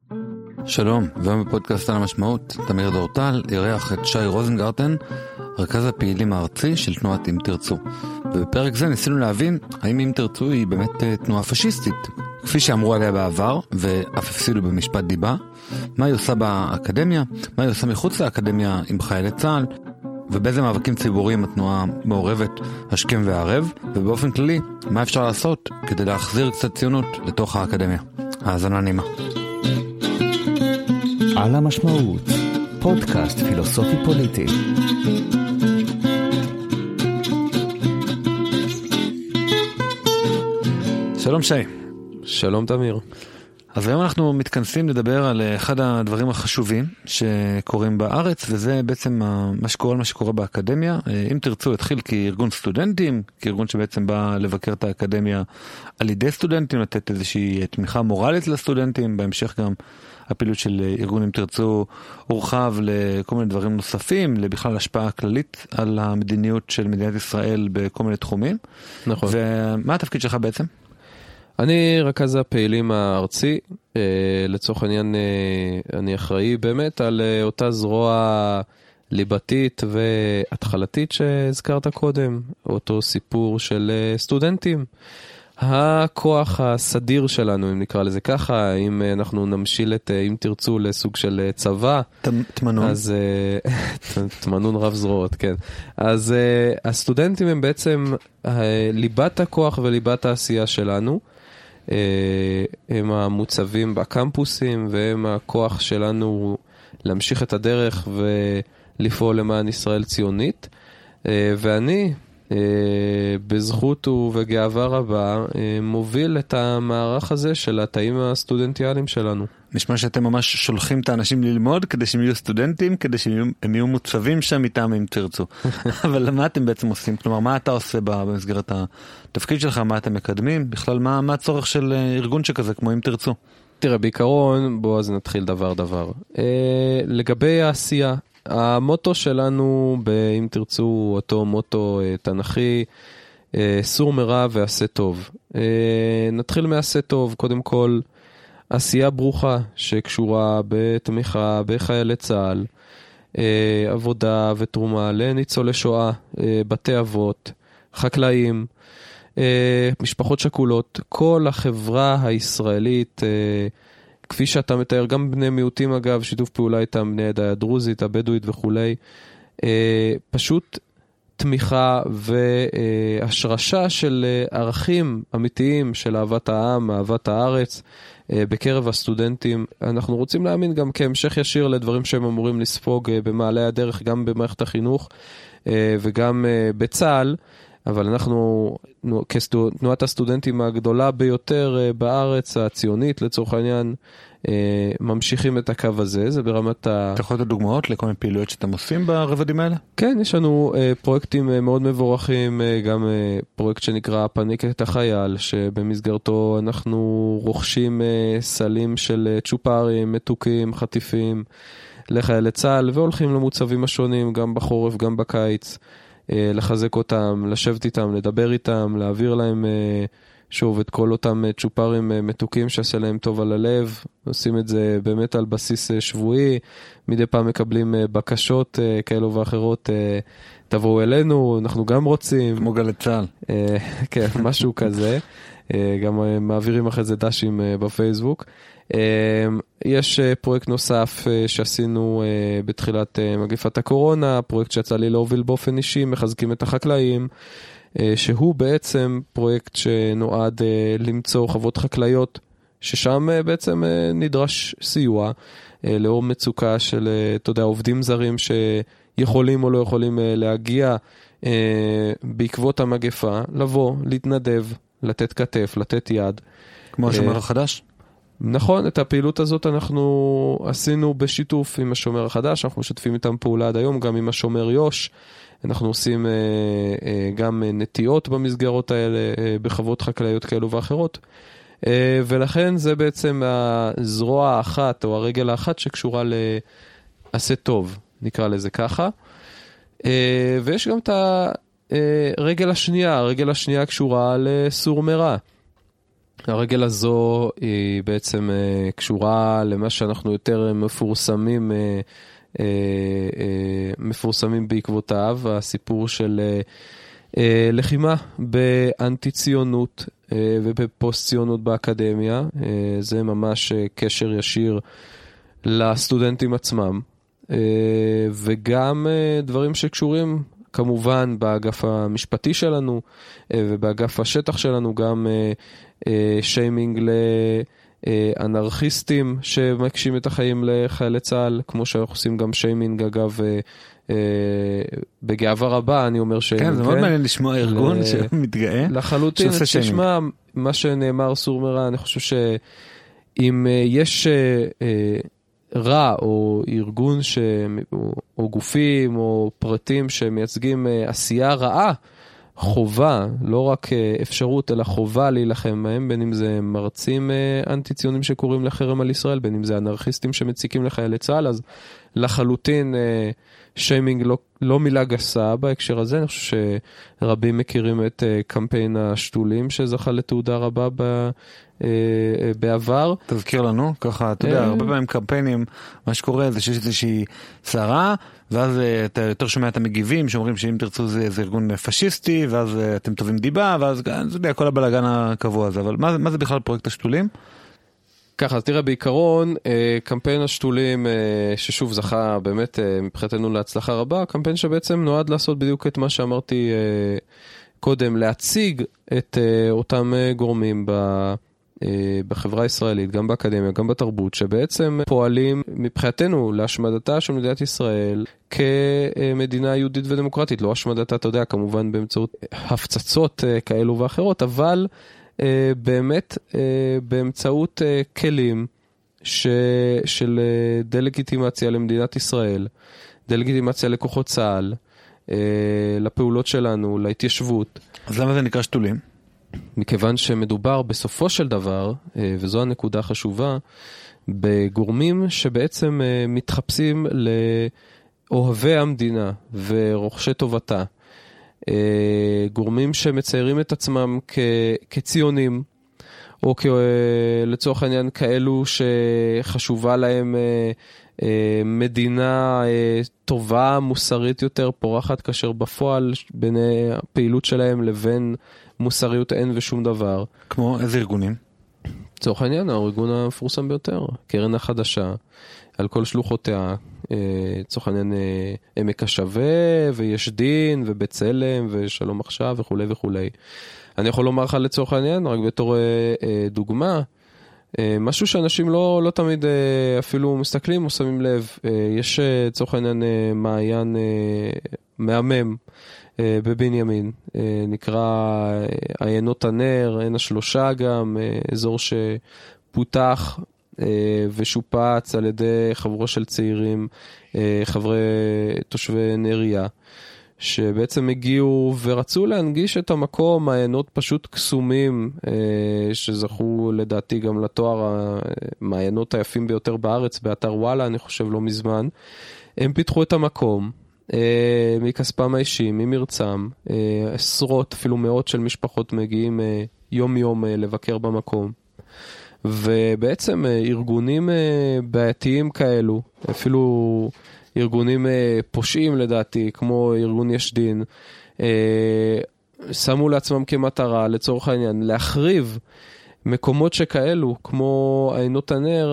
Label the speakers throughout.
Speaker 1: שלום, והיום בפודקאסט על המשמעות, תמיר דורטל ירח את שי רוזנגרטן, רכז הפעילים הארצי של תנועת אם תרצו. ובפרק זה ניסינו להבין האם אם תרצו היא באמת תנועה פשיסטית, כפי שאמרו עליה בעבר, ואף הפסילו במשפט דיבה, מה היא עושה באקדמיה, מה היא עושה מחוץ לאקדמיה עם חיילי צה"ל, ובאיזה מאבקים ציבוריים התנועה מעורבת השכם והערב, ובאופן כללי, מה אפשר לעשות כדי להחזיר קצת ציונות לתוך האקדמיה. האזנה נעימה.
Speaker 2: על המשמעות, פודקאסט פילוסופי פוליטי.
Speaker 1: שלום שי.
Speaker 3: שלום תמיר.
Speaker 1: אז היום אנחנו מתכנסים לדבר על אחד הדברים החשובים שקורים בארץ, וזה בעצם מה שקורה באקדמיה. אם תרצו התחיל כארגון סטודנטים, כארגון שבעצם בא לבקר את האקדמיה על ידי סטודנטים, לתת איזושהי תמיכה מורלית לסטודנטים, בהמשך גם הפעילות של ארגון אם תרצו הורחב לכל מיני דברים נוספים, לבכלל השפעה כללית על המדיניות של מדינת ישראל בכל מיני תחומים.
Speaker 3: נכון.
Speaker 1: ומה התפקיד שלך בעצם?
Speaker 3: אני רכז הפעילים הארצי, לצורך העניין אני אחראי באמת על אותה זרוע ליבתית והתחלתית שהזכרת קודם, אותו סיפור של סטודנטים. הכוח הסדיר שלנו, אם נקרא לזה ככה, אם אנחנו נמשיל את אם תרצו לסוג של צבא,
Speaker 1: תמנון.
Speaker 3: אז תמנון רב זרועות, כן. אז הסטודנטים הם בעצם ליבת הכוח וליבת העשייה שלנו. הם המוצבים בקמפוסים, והם הכוח שלנו להמשיך את הדרך ולפעול למען ישראל ציונית. ואני בזכות ובגאווה רבה מוביל את המערך הזה של התאים הסטודנטיאליים שלנו.
Speaker 1: נשמע שאתם ממש שולחים את האנשים ללמוד כדי שהם יהיו סטודנטים, כדי שהם יהיו מוצבים שם איתם אם תרצו. אבל מה אתם בעצם עושים? כלומר, מה אתה עושה במסגרת התפקיד שלך? מה אתם מקדמים? בכלל, מה הצורך של ארגון שכזה כמו אם תרצו?
Speaker 3: תראה, בעיקרון, בוא אז נתחיל דבר. לגבי העשייה, המוטו שלנו, אם תרצו, אותו מוטו תנכי, סור מרע ועשה טוב. נתחיל מעשה טוב, קודם כל, עשייה ברוכה שקשורה בתמיכה בחיילי צה"ל, עבודה ותרומה לניצולי שואה, בתי אבות, חקלאים, משפחות שכולות, כל החברה הישראלית, כפי שאתה מתאר, גם בני מיעוטים אגב, שיתוף פעולה איתם, בני העדה הדרוזית, הבדואית וכולי, פשוט תמיכה והשרשה של ערכים אמיתיים של אהבת העם, אהבת הארץ, בקרב הסטודנטים. אנחנו רוצים להאמין גם כהמשך ישיר לדברים שהם אמורים לספוג במעלה הדרך, גם במערכת החינוך וגם בצה"ל, אבל אנחנו, כתנועת הסטודנטים הגדולה ביותר בארץ הציונית, לצורך העניין, ממשיכים את הקו הזה, זה ברמת
Speaker 1: אתה יכול לתת דוגמאות לכל מיני פעילויות שאתם עושים ברבדים האלה?
Speaker 3: כן, יש לנו פרויקטים מאוד מבורכים, גם פרויקט שנקרא פניקת החייל, שבמסגרתו אנחנו רוכשים סלים של צ'ופרים, מתוקים, חטיפים לחיילי צה"ל, והולכים למוצבים השונים, גם בחורף, גם בקיץ, לחזק אותם, לשבת איתם, לדבר איתם, להעביר להם שוב את כל אותם צ'ופרים מתוקים שעשה להם טוב על הלב. עושים את זה באמת על בסיס שבועי, מדי פעם מקבלים בקשות כאלו ואחרות, תבואו אלינו, אנחנו גם רוצים.
Speaker 1: כמו גלי צה"ל.
Speaker 3: כן, משהו כזה. גם מעבירים אחרי זה דשים בפייסבוק. יש פרויקט נוסף שעשינו בתחילת מגפת הקורונה, פרויקט שיצא לי להוביל באופן אישי, מחזקים את החקלאים, שהוא בעצם פרויקט שנועד למצוא חוות חקלאיות, ששם בעצם נדרש סיוע, לאור מצוקה של, אתה יודע, עובדים זרים שיכולים או לא יכולים להגיע בעקבות המגפה, לבוא, להתנדב, לתת כתף, לתת יד.
Speaker 1: כמו השומר החדש?
Speaker 3: נכון, את הפעילות הזאת אנחנו עשינו בשיתוף עם השומר החדש, אנחנו משתפים איתם פעולה עד היום, גם עם השומר יוש, אנחנו עושים גם נטיעות במסגרות האלה, בחוות חקלאיות כאלו ואחרות, ולכן זה בעצם הזרוע האחת, או הרגל האחת שקשורה לעשה טוב, נקרא לזה ככה, ויש גם את הרגל השנייה, הרגל השנייה קשורה לסור מרע. הרגל הזו היא בעצם קשורה למה שאנחנו יותר מפורסמים בעקבותיו, הסיפור של לחימה באנטי-ציונות ובפוסט-ציונות באקדמיה. זה ממש קשר ישיר לסטודנטים עצמם, וגם דברים שקשורים כמובן באגף המשפטי שלנו ובאגף השטח שלנו, גם שיימינג לאנרכיסטים שמקשים את החיים לחיילי צה"ל, כמו שאנחנו עושים גם שיימינג אגב בגאווה רבה, אני אומר שיימינג.
Speaker 1: כן, זה מאוד מעניין לשמוע ארגון שמתגאה.
Speaker 3: לחלוטין, תשמע, מה שנאמר סור מרע, אני חושב שאם יש רע או ארגון או גופים או פרטים שמייצגים עשייה רעה, חובה, לא רק אפשרות, אלא חובה להילחם מהם, בין אם זה מרצים אנטי-ציונים שקוראים לחרם על ישראל, בין אם זה אנרכיסטים שמציקים לחיילי צה"ל, אז לחלוטין שיימינג לא מילה גסה בהקשר הזה. אני חושב שרבים מכירים את קמפיין השתולים שזכה לתעודה רבה בעבר.
Speaker 1: תזכיר לנו, ככה, אתה יודע, הרבה פעמים קמפיינים, מה שקורה זה שיש איזושהי צרה, ואז אתה יותר שומע את המגיבים שאומרים שאם תרצו זה ארגון פשיסטי, ואז אתם טובים דיבה, ואז זה יודע, כל הבלגן הקבוע הזה. אבל מה זה בכלל פרויקט השתולים?
Speaker 3: ככה, אז תראה, בעיקרון, קמפיין השתולים, ששוב זכה באמת מבחינתנו להצלחה רבה, קמפיין שבעצם נועד לעשות בדיוק את מה שאמרתי קודם, להציג את אותם גורמים בחברה הישראלית, גם באקדמיה, גם בתרבות, שבעצם פועלים מבחינתנו להשמדתה של מדינת ישראל כמדינה יהודית ודמוקרטית. לא השמדתה, אתה יודע, כמובן באמצעות הפצצות כאלו ואחרות, אבל באמת באמצעות כלים של דה-לגיטימציה למדינת ישראל, דה-לגיטימציה לכוחות צה"ל, לפעולות שלנו, להתיישבות.
Speaker 1: אז למה זה נקרא שתולים?
Speaker 3: מכיוון שמדובר בסופו של דבר, וזו הנקודה החשובה, בגורמים שבעצם מתחפשים לאוהבי המדינה ורוכשי טובתה. גורמים שמציירים את עצמם כציונים, או לצורך העניין כאלו שחשובה להם מדינה טובה, מוסרית יותר, פורחת, כאשר בפועל בין הפעילות שלהם לבין מוסריות אין ושום דבר.
Speaker 1: כמו איזה ארגונים?
Speaker 3: לצורך העניין, הארגון המפורסם ביותר, קרן החדשה, על כל שלוחותיה, לצורך העניין עמק השווה, ויש דין, ובצלם, ושלום עכשיו, וכו' וכו'. אני יכול לומר לך לצורך העניין, רק בתור דוגמה, משהו שאנשים לא תמיד אפילו מסתכלים או שמים לב. יש לצורך העניין מעיין מהמם בבנימין, נקרא עיינות הנר, עין השלושה גם, אזור שפותח ושופץ על ידי חברו של צעירים, חברי תושבי נריה, שבעצם הגיעו ורצו להנגיש את המקום, מעיינות פשוט קסומים, שזכו לדעתי גם לתואר המעיינות היפים ביותר בארץ, באתר וואלה, אני חושב לא מזמן. הם פיתחו את המקום, מכספם האישי, ממרצם, עשרות, אפילו מאות של משפחות מגיעים יום יום לבקר במקום. ובעצם ארגונים בעייתיים כאלו, אפילו ארגונים פושעים לדעתי, כמו ארגון יש דין, שמו לעצמם כמטרה, לצורך העניין, להחריב מקומות שכאלו, כמו עיינות הנר,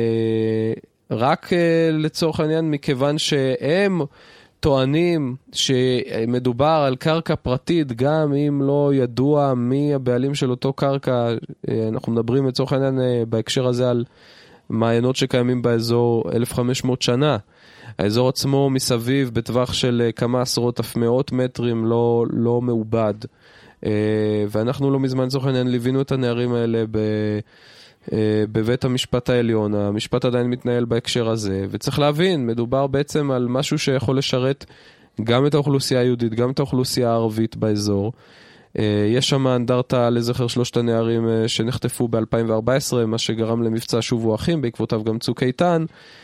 Speaker 3: רק לצורך העניין, מכיוון שהם טוענים שמדובר על קרקע פרטית, גם אם לא ידוע מי הבעלים של אותו קרקע. אנחנו מדברים לצורך העניין בהקשר הזה על מעיינות שקיימים באזור 1500 שנה. האזור עצמו מסביב בטווח של כמה עשרות אף מאות מטרים לא מעובד. ואנחנו לא מזמן לצורך העניין ליווינו את הנערים האלה בבית המשפט העליון. המשפט עדיין מתנהל בהקשר הזה, וצריך להבין, מדובר בעצם על משהו שיכול לשרת גם את האוכלוסייה היהודית, גם את האוכלוסייה הערבית באזור. יש שם אנדרטה לזכר שלושת הנערים שנחטפו ב-2014, מה שגרם למבצע שובו אחים, בעקבותיו גם צוק איתן.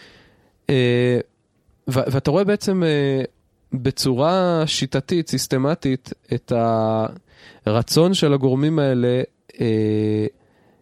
Speaker 3: ואתה רואה בעצם בצורה שיטתית, סיסטמטית, את הרצון של הגורמים האלה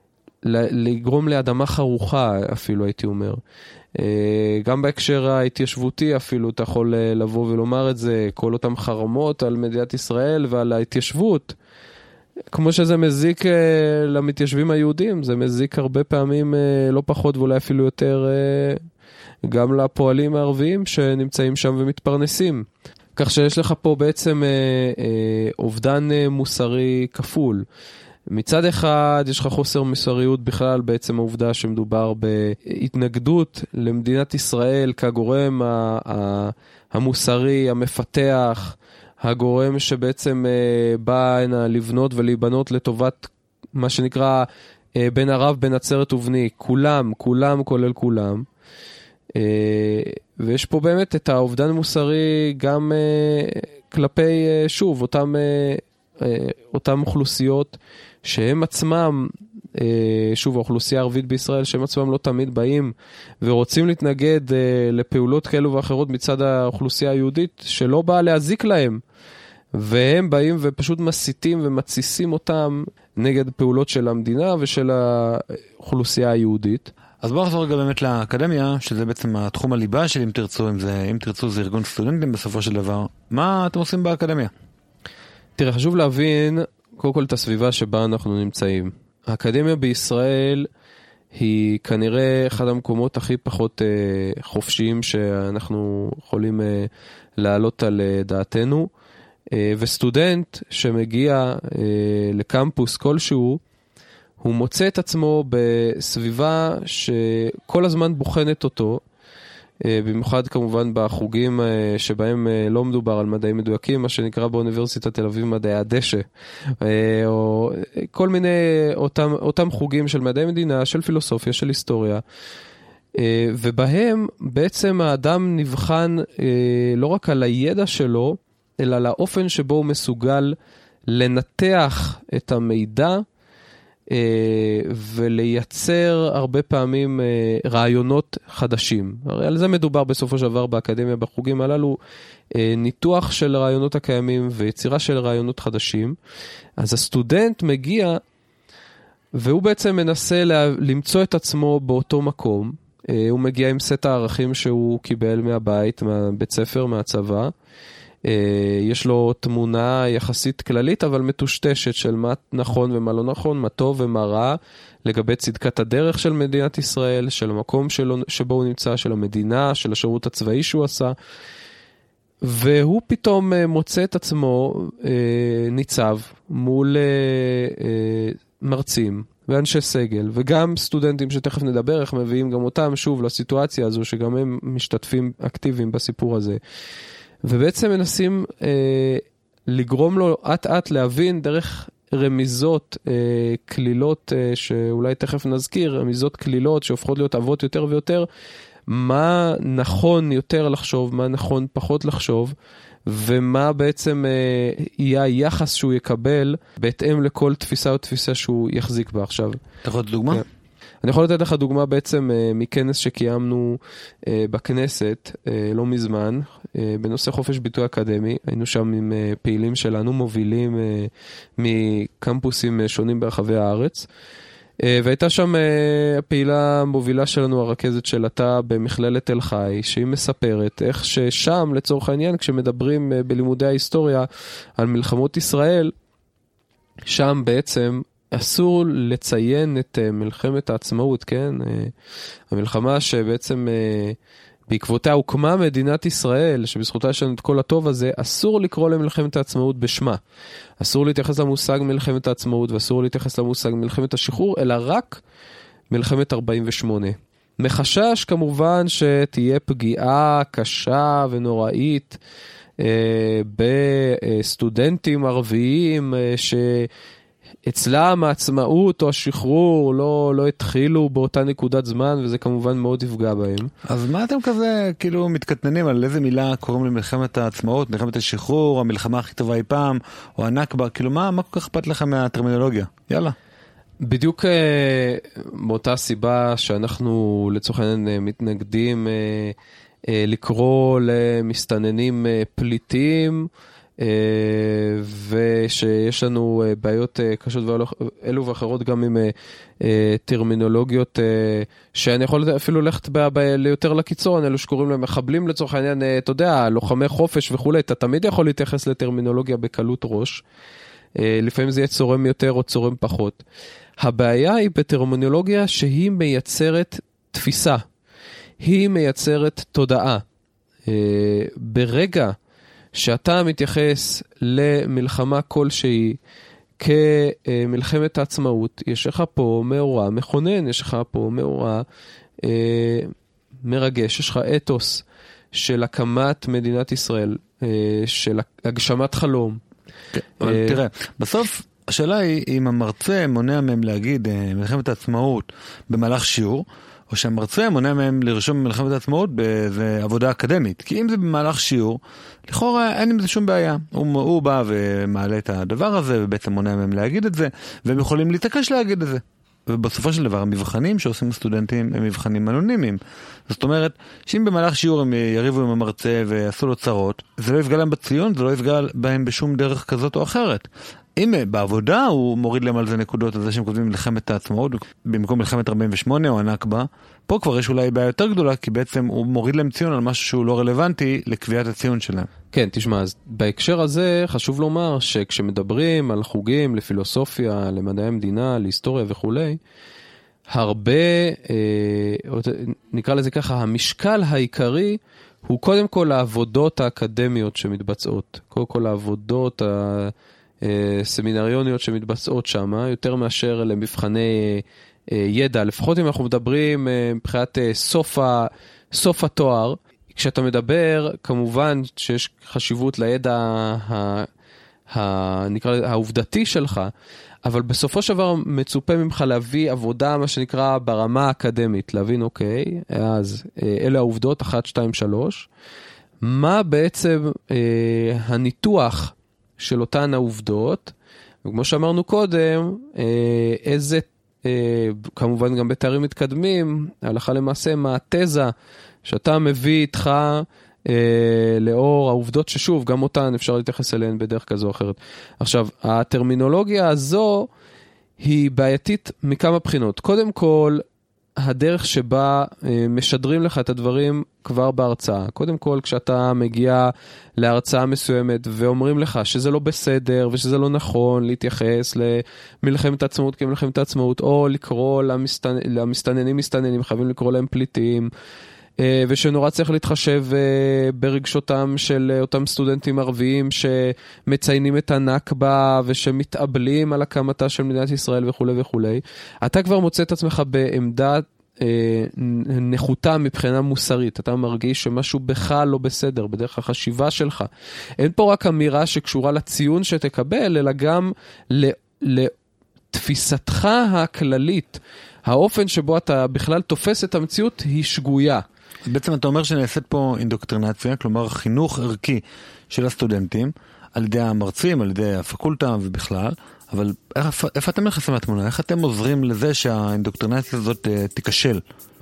Speaker 3: לגרום לאדמה חרוכה אפילו הייתי אומר. גם בהקשר ההתיישבותי אפילו אתה יכול לבוא ולומר את זה, כל אותם חרמות על מדינת ישראל ועל ההתיישבות, כמו שזה מזיק למתיישבים היהודים, זה מזיק הרבה פעמים לא פחות ואולי אפילו יותר גם לפועלים הערביים שנמצאים שם ומתפרנסים. כך שיש לך פה בעצם אובדן מוסרי כפול. מצד אחד יש לך חוסר מוסריות בכלל בעצם העובדה שמדובר בהתנגדות למדינת ישראל כגורם המוסרי, המפתח, הגורם שבעצם בא הנה לבנות ולהיבנות לטובת מה שנקרא בין ערב, בין עצרת ובני, כולם כולל כולם. ויש פה באמת את האובדן מוסרי גם כלפי, שוב, אותם אוכלוסיות שהם עצמם, שוב, האוכלוסייה הערבית בישראל, שהם עצמם לא תמיד באים ורוצים להתנגד לפעולות כאלו ואחרות מצד האוכלוסייה היהודית, שלא באה להזיק להם. והם באים ופשוט מסיתים ומציסים אותם נגד פעולות של המדינה ושל האוכלוסייה היהודית.
Speaker 1: אז בואו נחזור רגע באמת לאקדמיה, שזה בעצם התחום הליבה של אם תרצו, אם תרצו זה ארגון סטודנטים בסופו של דבר. מה אתם עושים באקדמיה?
Speaker 3: תראה, חשוב להבין קודם כל את הסביבה שבה אנחנו נמצאים. האקדמיה בישראל היא כנראה אחד המקומות הכי פחות חופשיים שאנחנו יכולים להעלות על דעתנו. וסטודנט שמגיע לקמפוס כלשהו, הוא מוצא את עצמו בסביבה שכל הזמן בוחנת אותו, במיוחד כמובן בחוגים שבהם לא מדובר על מדעים מדויקים, מה שנקרא באוניברסיטת תל אביב מדעי הדשא, או כל מיני אותם חוגים של מדעי מדינה, של פילוסופיה, של היסטוריה, ובהם בעצם האדם נבחן לא רק על הידע שלו, אלא לאופן שבו הוא מסוגל לנתח את המידע, ולייצר הרבה פעמים רעיונות חדשים. הרי על זה מדובר בסופו של דבר באקדמיה, בחוגים הללו, ניתוח של רעיונות הקיימים ויצירה של רעיונות חדשים. אז הסטודנט מגיע, והוא בעצם מנסה למצוא את עצמו באותו מקום. הוא מגיע עם סט הערכים שהוא קיבל מהבית, מהבית ספר, מהצבא. יש לו תמונה יחסית כללית אבל מטושטשת של מה נכון ומה לא נכון, מה טוב ומה רע, לגבי צדקת הדרך של מדינת ישראל, של המקום שבו הוא נמצא, של המדינה, של השירות הצבאי שהוא עשה, והוא פתאום מוצא את עצמו ניצב מול מרצים ואנשי סגל וגם סטודנטים שתכף נדבר איך מביאים גם אותם שוב לסיטואציה הזו שגם הם משתתפים אקטיביים בסיפור הזה, ובעצם מנסים לגרום לו עט להבין דרך רמיזות כלילות שאולי תכף נזכיר, רמיזות כלילות שהופכות להיות אבות יותר ויותר, מה נכון יותר לחשוב, מה נכון פחות לחשוב, ומה בעצם יהיה היחס שהוא יקבל בהתאם לכל תפיסה או תפיסה שהוא יחזיק בה עכשיו. אתה יכול לתת דוגמה? אני יכול לתת לך דוגמה בעצם מכנס שקיימנו בכנסת לא מזמן, בנושא חופש ביטוי אקדמי. היינו שם עם פעילים שלנו, מובילים מקמפוסים שונים ברחבי הארץ, והייתה שם הפעילה המובילה שלנו, הרכזת של עתה במכללת תל חי, שהיא מספרת איך ששם לצורך העניין כשמדברים בלימודי ההיסטוריה על מלחמות ישראל, שם בעצם אסור לציין את מלחמת העצמאות, כן? המלחמה שבעצם בעקבותיה הוקמה מדינת ישראל, שבזכותה יש לנו את כל הטוב הזה, אסור לקרוא למלחמת העצמאות בשמה. אסור להתייחס למושג מלחמת העצמאות, ואסור להתייחס למושג מלחמת השחרור, אלא רק מלחמת 48. מחשש כמובן שתהיה פגיעה קשה ונוראית בסטודנטים ערביים אצלם העצמאות או השחרור לא התחילו באותה נקודת זמן, וזה כמובן מאוד יפגע בהם.
Speaker 1: אז מה אתם כזה כאילו מתקטננים על איזה מילה קוראים למלחמת העצמאות, מלחמת השחרור, המלחמה הכי טובה אי פעם, או הנכבה, כאילו מה כל כך אכפת לכם מהטרמינולוגיה? יאללה.
Speaker 3: בדיוק מאותה סיבה שאנחנו לצורך העניין מתנגדים לקרוא למסתננים פליטים, ושיש לנו בעיות קשות אלו ואחרות גם עם טרמינולוגיות שאני יכול אפילו ללכת יותר לקיצון, אלו שקוראים להם מחבלים לצורך העניין, אתה יודע, לוחמי חופש וכו', אתה תמיד יכול להתייחס לטרמינולוגיה בקלות ראש, לפעמים זה יהיה צורם יותר או צורם פחות. הבעיה היא בטרמינולוגיה שהיא מייצרת תפיסה, היא מייצרת תודעה. ברגע שאתה מתייחס למלחמה כלשהי כמלחמת העצמאות, יש לך פה מאורע מכונן, יש לך פה מאורע מרגש, יש לך אתוס של הקמת מדינת ישראל, של הגשמת חלום.
Speaker 1: אבל תראה, בסוף השאלה היא אם המרצה מונע מהם להגיד מלחמת העצמאות במהלך שיעור, או שהמרצה מונע מהם לרשום מלחמת העצמאות באיזו עבודה אקדמית. כי אם זה במהלך שיעור, לכאורה אין עם זה שום בעיה. הוא בא ומעלה את הדבר הזה, ובעצם מונע מהם להגיד את זה, והם יכולים להתעקש להגיד את זה. ובסופו של דבר, המבחנים שעושים הסטודנטים הם מבחנים אנונימיים. זאת אומרת, שאם במהלך שיעור הם יריבו עם המרצה ועשו לו צרות, זה לא יפגע להם בציון, זה לא יפגע בהם בשום דרך כזאת או אחרת. אם בעבודה הוא מוריד להם על זה נקודות, על זה שהם כותבים מלחמת העצמאות, במקום מלחמת 48 או הנכבה, פה כבר יש אולי בעיה יותר גדולה, כי בעצם הוא מוריד להם ציון על משהו שהוא לא רלוונטי לקביעת הציון שלהם.
Speaker 3: כן, תשמע, אז בהקשר הזה חשוב לומר שכשמדברים על חוגים לפילוסופיה, למדעי המדינה, להיסטוריה וכו', הרבה, נקרא לזה ככה, המשקל העיקרי הוא קודם כל העבודות האקדמיות שמתבצעות, קודם כל העבודות סמינריוניות שמתבצעות שם, יותר מאשר למבחני ידע, לפחות אם אנחנו מדברים מבחינת סוף התואר, כשאתה מדבר, כמובן שיש חשיבות לידע העובדתי שלך, אבל בסופו של דבר מצופה ממך להביא עבודה, מה שנקרא ברמה האקדמית, להבין, אוקיי, אז אלה העובדות, 1, 2, 3, מה בעצם הניתוח של אותן העובדות, וכמו שאמרנו קודם, איזה, כמובן גם בתארים מתקדמים, הלכה למעשה, מה התזה שאתה מביא איתך לאור העובדות ששוב, גם אותן אפשר להתייחס אליהן בדרך כזו או אחרת. עכשיו, הטרמינולוגיה הזו היא בעייתית מכמה בחינות. קודם כל, הדרך שבה משדרים לך את הדברים כבר בהרצאה. קודם כל, כשאתה מגיע להרצאה מסוימת ואומרים לך שזה לא בסדר ושזה לא נכון להתייחס למלחמת העצמאות כמלחמת העצמאות, או לקרוא למסתננים, חייבים לקרוא להם פליטים, ושנורא צריך להתחשב ברגשותם של אותם סטודנטים ערביים שמציינים את הנכבה ושמתאבלים על הקמתה של מדינת ישראל וכו' וכו'. אתה כבר מוצא את עצמך בעמדה נחותה מבחינה מוסרית. אתה מרגיש שמשהו בך לא בסדר, בדרך החשיבה שלך. אין פה רק אמירה שקשורה לציון שתקבל, אלא גם לתפיסתך הכללית. האופן שבו אתה בכלל תופס את המציאות היא שגויה.
Speaker 1: בעצם אתה אומר שנעשית פה אינדוקטרינציה, כלומר חינוך ערכי של הסטודנטים, על ידי המרצים, על ידי הפקולטה ובכלל, אבל איפה אתם נכנסים לתמונה? איך אתם עוזרים לזה שהאינדוקטרינציה הזאת תיכשל?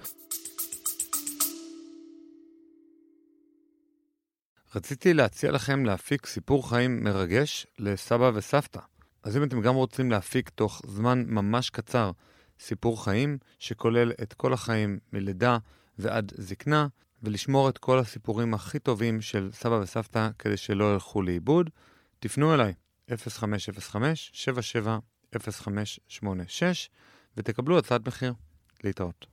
Speaker 1: רציתי להציע לכם להפיק סיפור חיים מרגש לסבא וסבתא. אז אם אתם גם רוצים להפיק תוך זמן ממש קצר סיפור חיים שכולל את כל החיים מלידה ועד זקנה, ולשמור את כל הסיפורים הכי טובים של סבא וסבתא כדי שלא ילכו לאיבוד, תפנו אליי 0505-770586 ותקבלו הצעת מחיר. להתראות.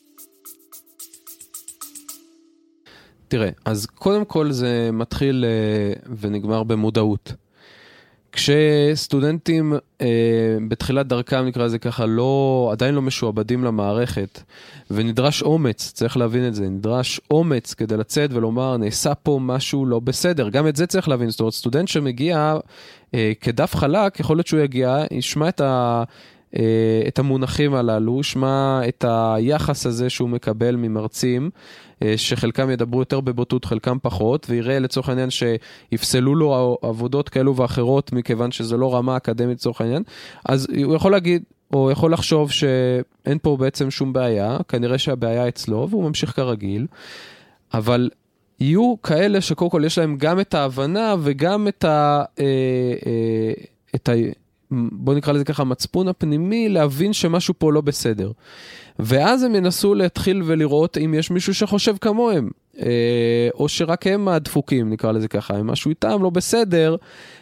Speaker 3: תראה, אז קודם כל זה מתחיל ונגמר במודעות. כשסטודנטים בתחילת דרכם, נקרא זה ככה, עדיין לא משועבדים למערכת, ונדרש אומץ, צריך להבין את זה, נדרש אומץ כדי לצאת ולומר, נעשה פה משהו לא בסדר. גם את זה צריך להבין, זאת אומרת, סטודנט שמגיע כדף חלק, יכול להיות שהוא יגיע, ישמע את המונחים הללו, ישמע את היחס הזה שהוא מקבל ממרצים, שחלקם ידברו יותר בבוטות, חלקם פחות, ויראה לצורך העניין שיפסלו לו עבודות כאלו ואחרות, מכיוון שזה לא רמה אקדמית לצורך העניין, אז הוא יכול להגיד, או יכול לחשוב שאין פה בעצם שום בעיה, כנראה שהבעיה אצלו, והוא ממשיך כרגיל, אבל יהיו כאלה שקודם כל יש להם גם את ההבנה וגם בוא נקרא לזה ככה, מצפון הפנימי, להבין שמשהו פה לא בסדר. ואז הם ינסו להתחיל ולראות אם יש מישהו שחושב כמוהם, או שרק הם הדפוקים, נקרא לזה ככה, אם משהו איתם לא בסדר,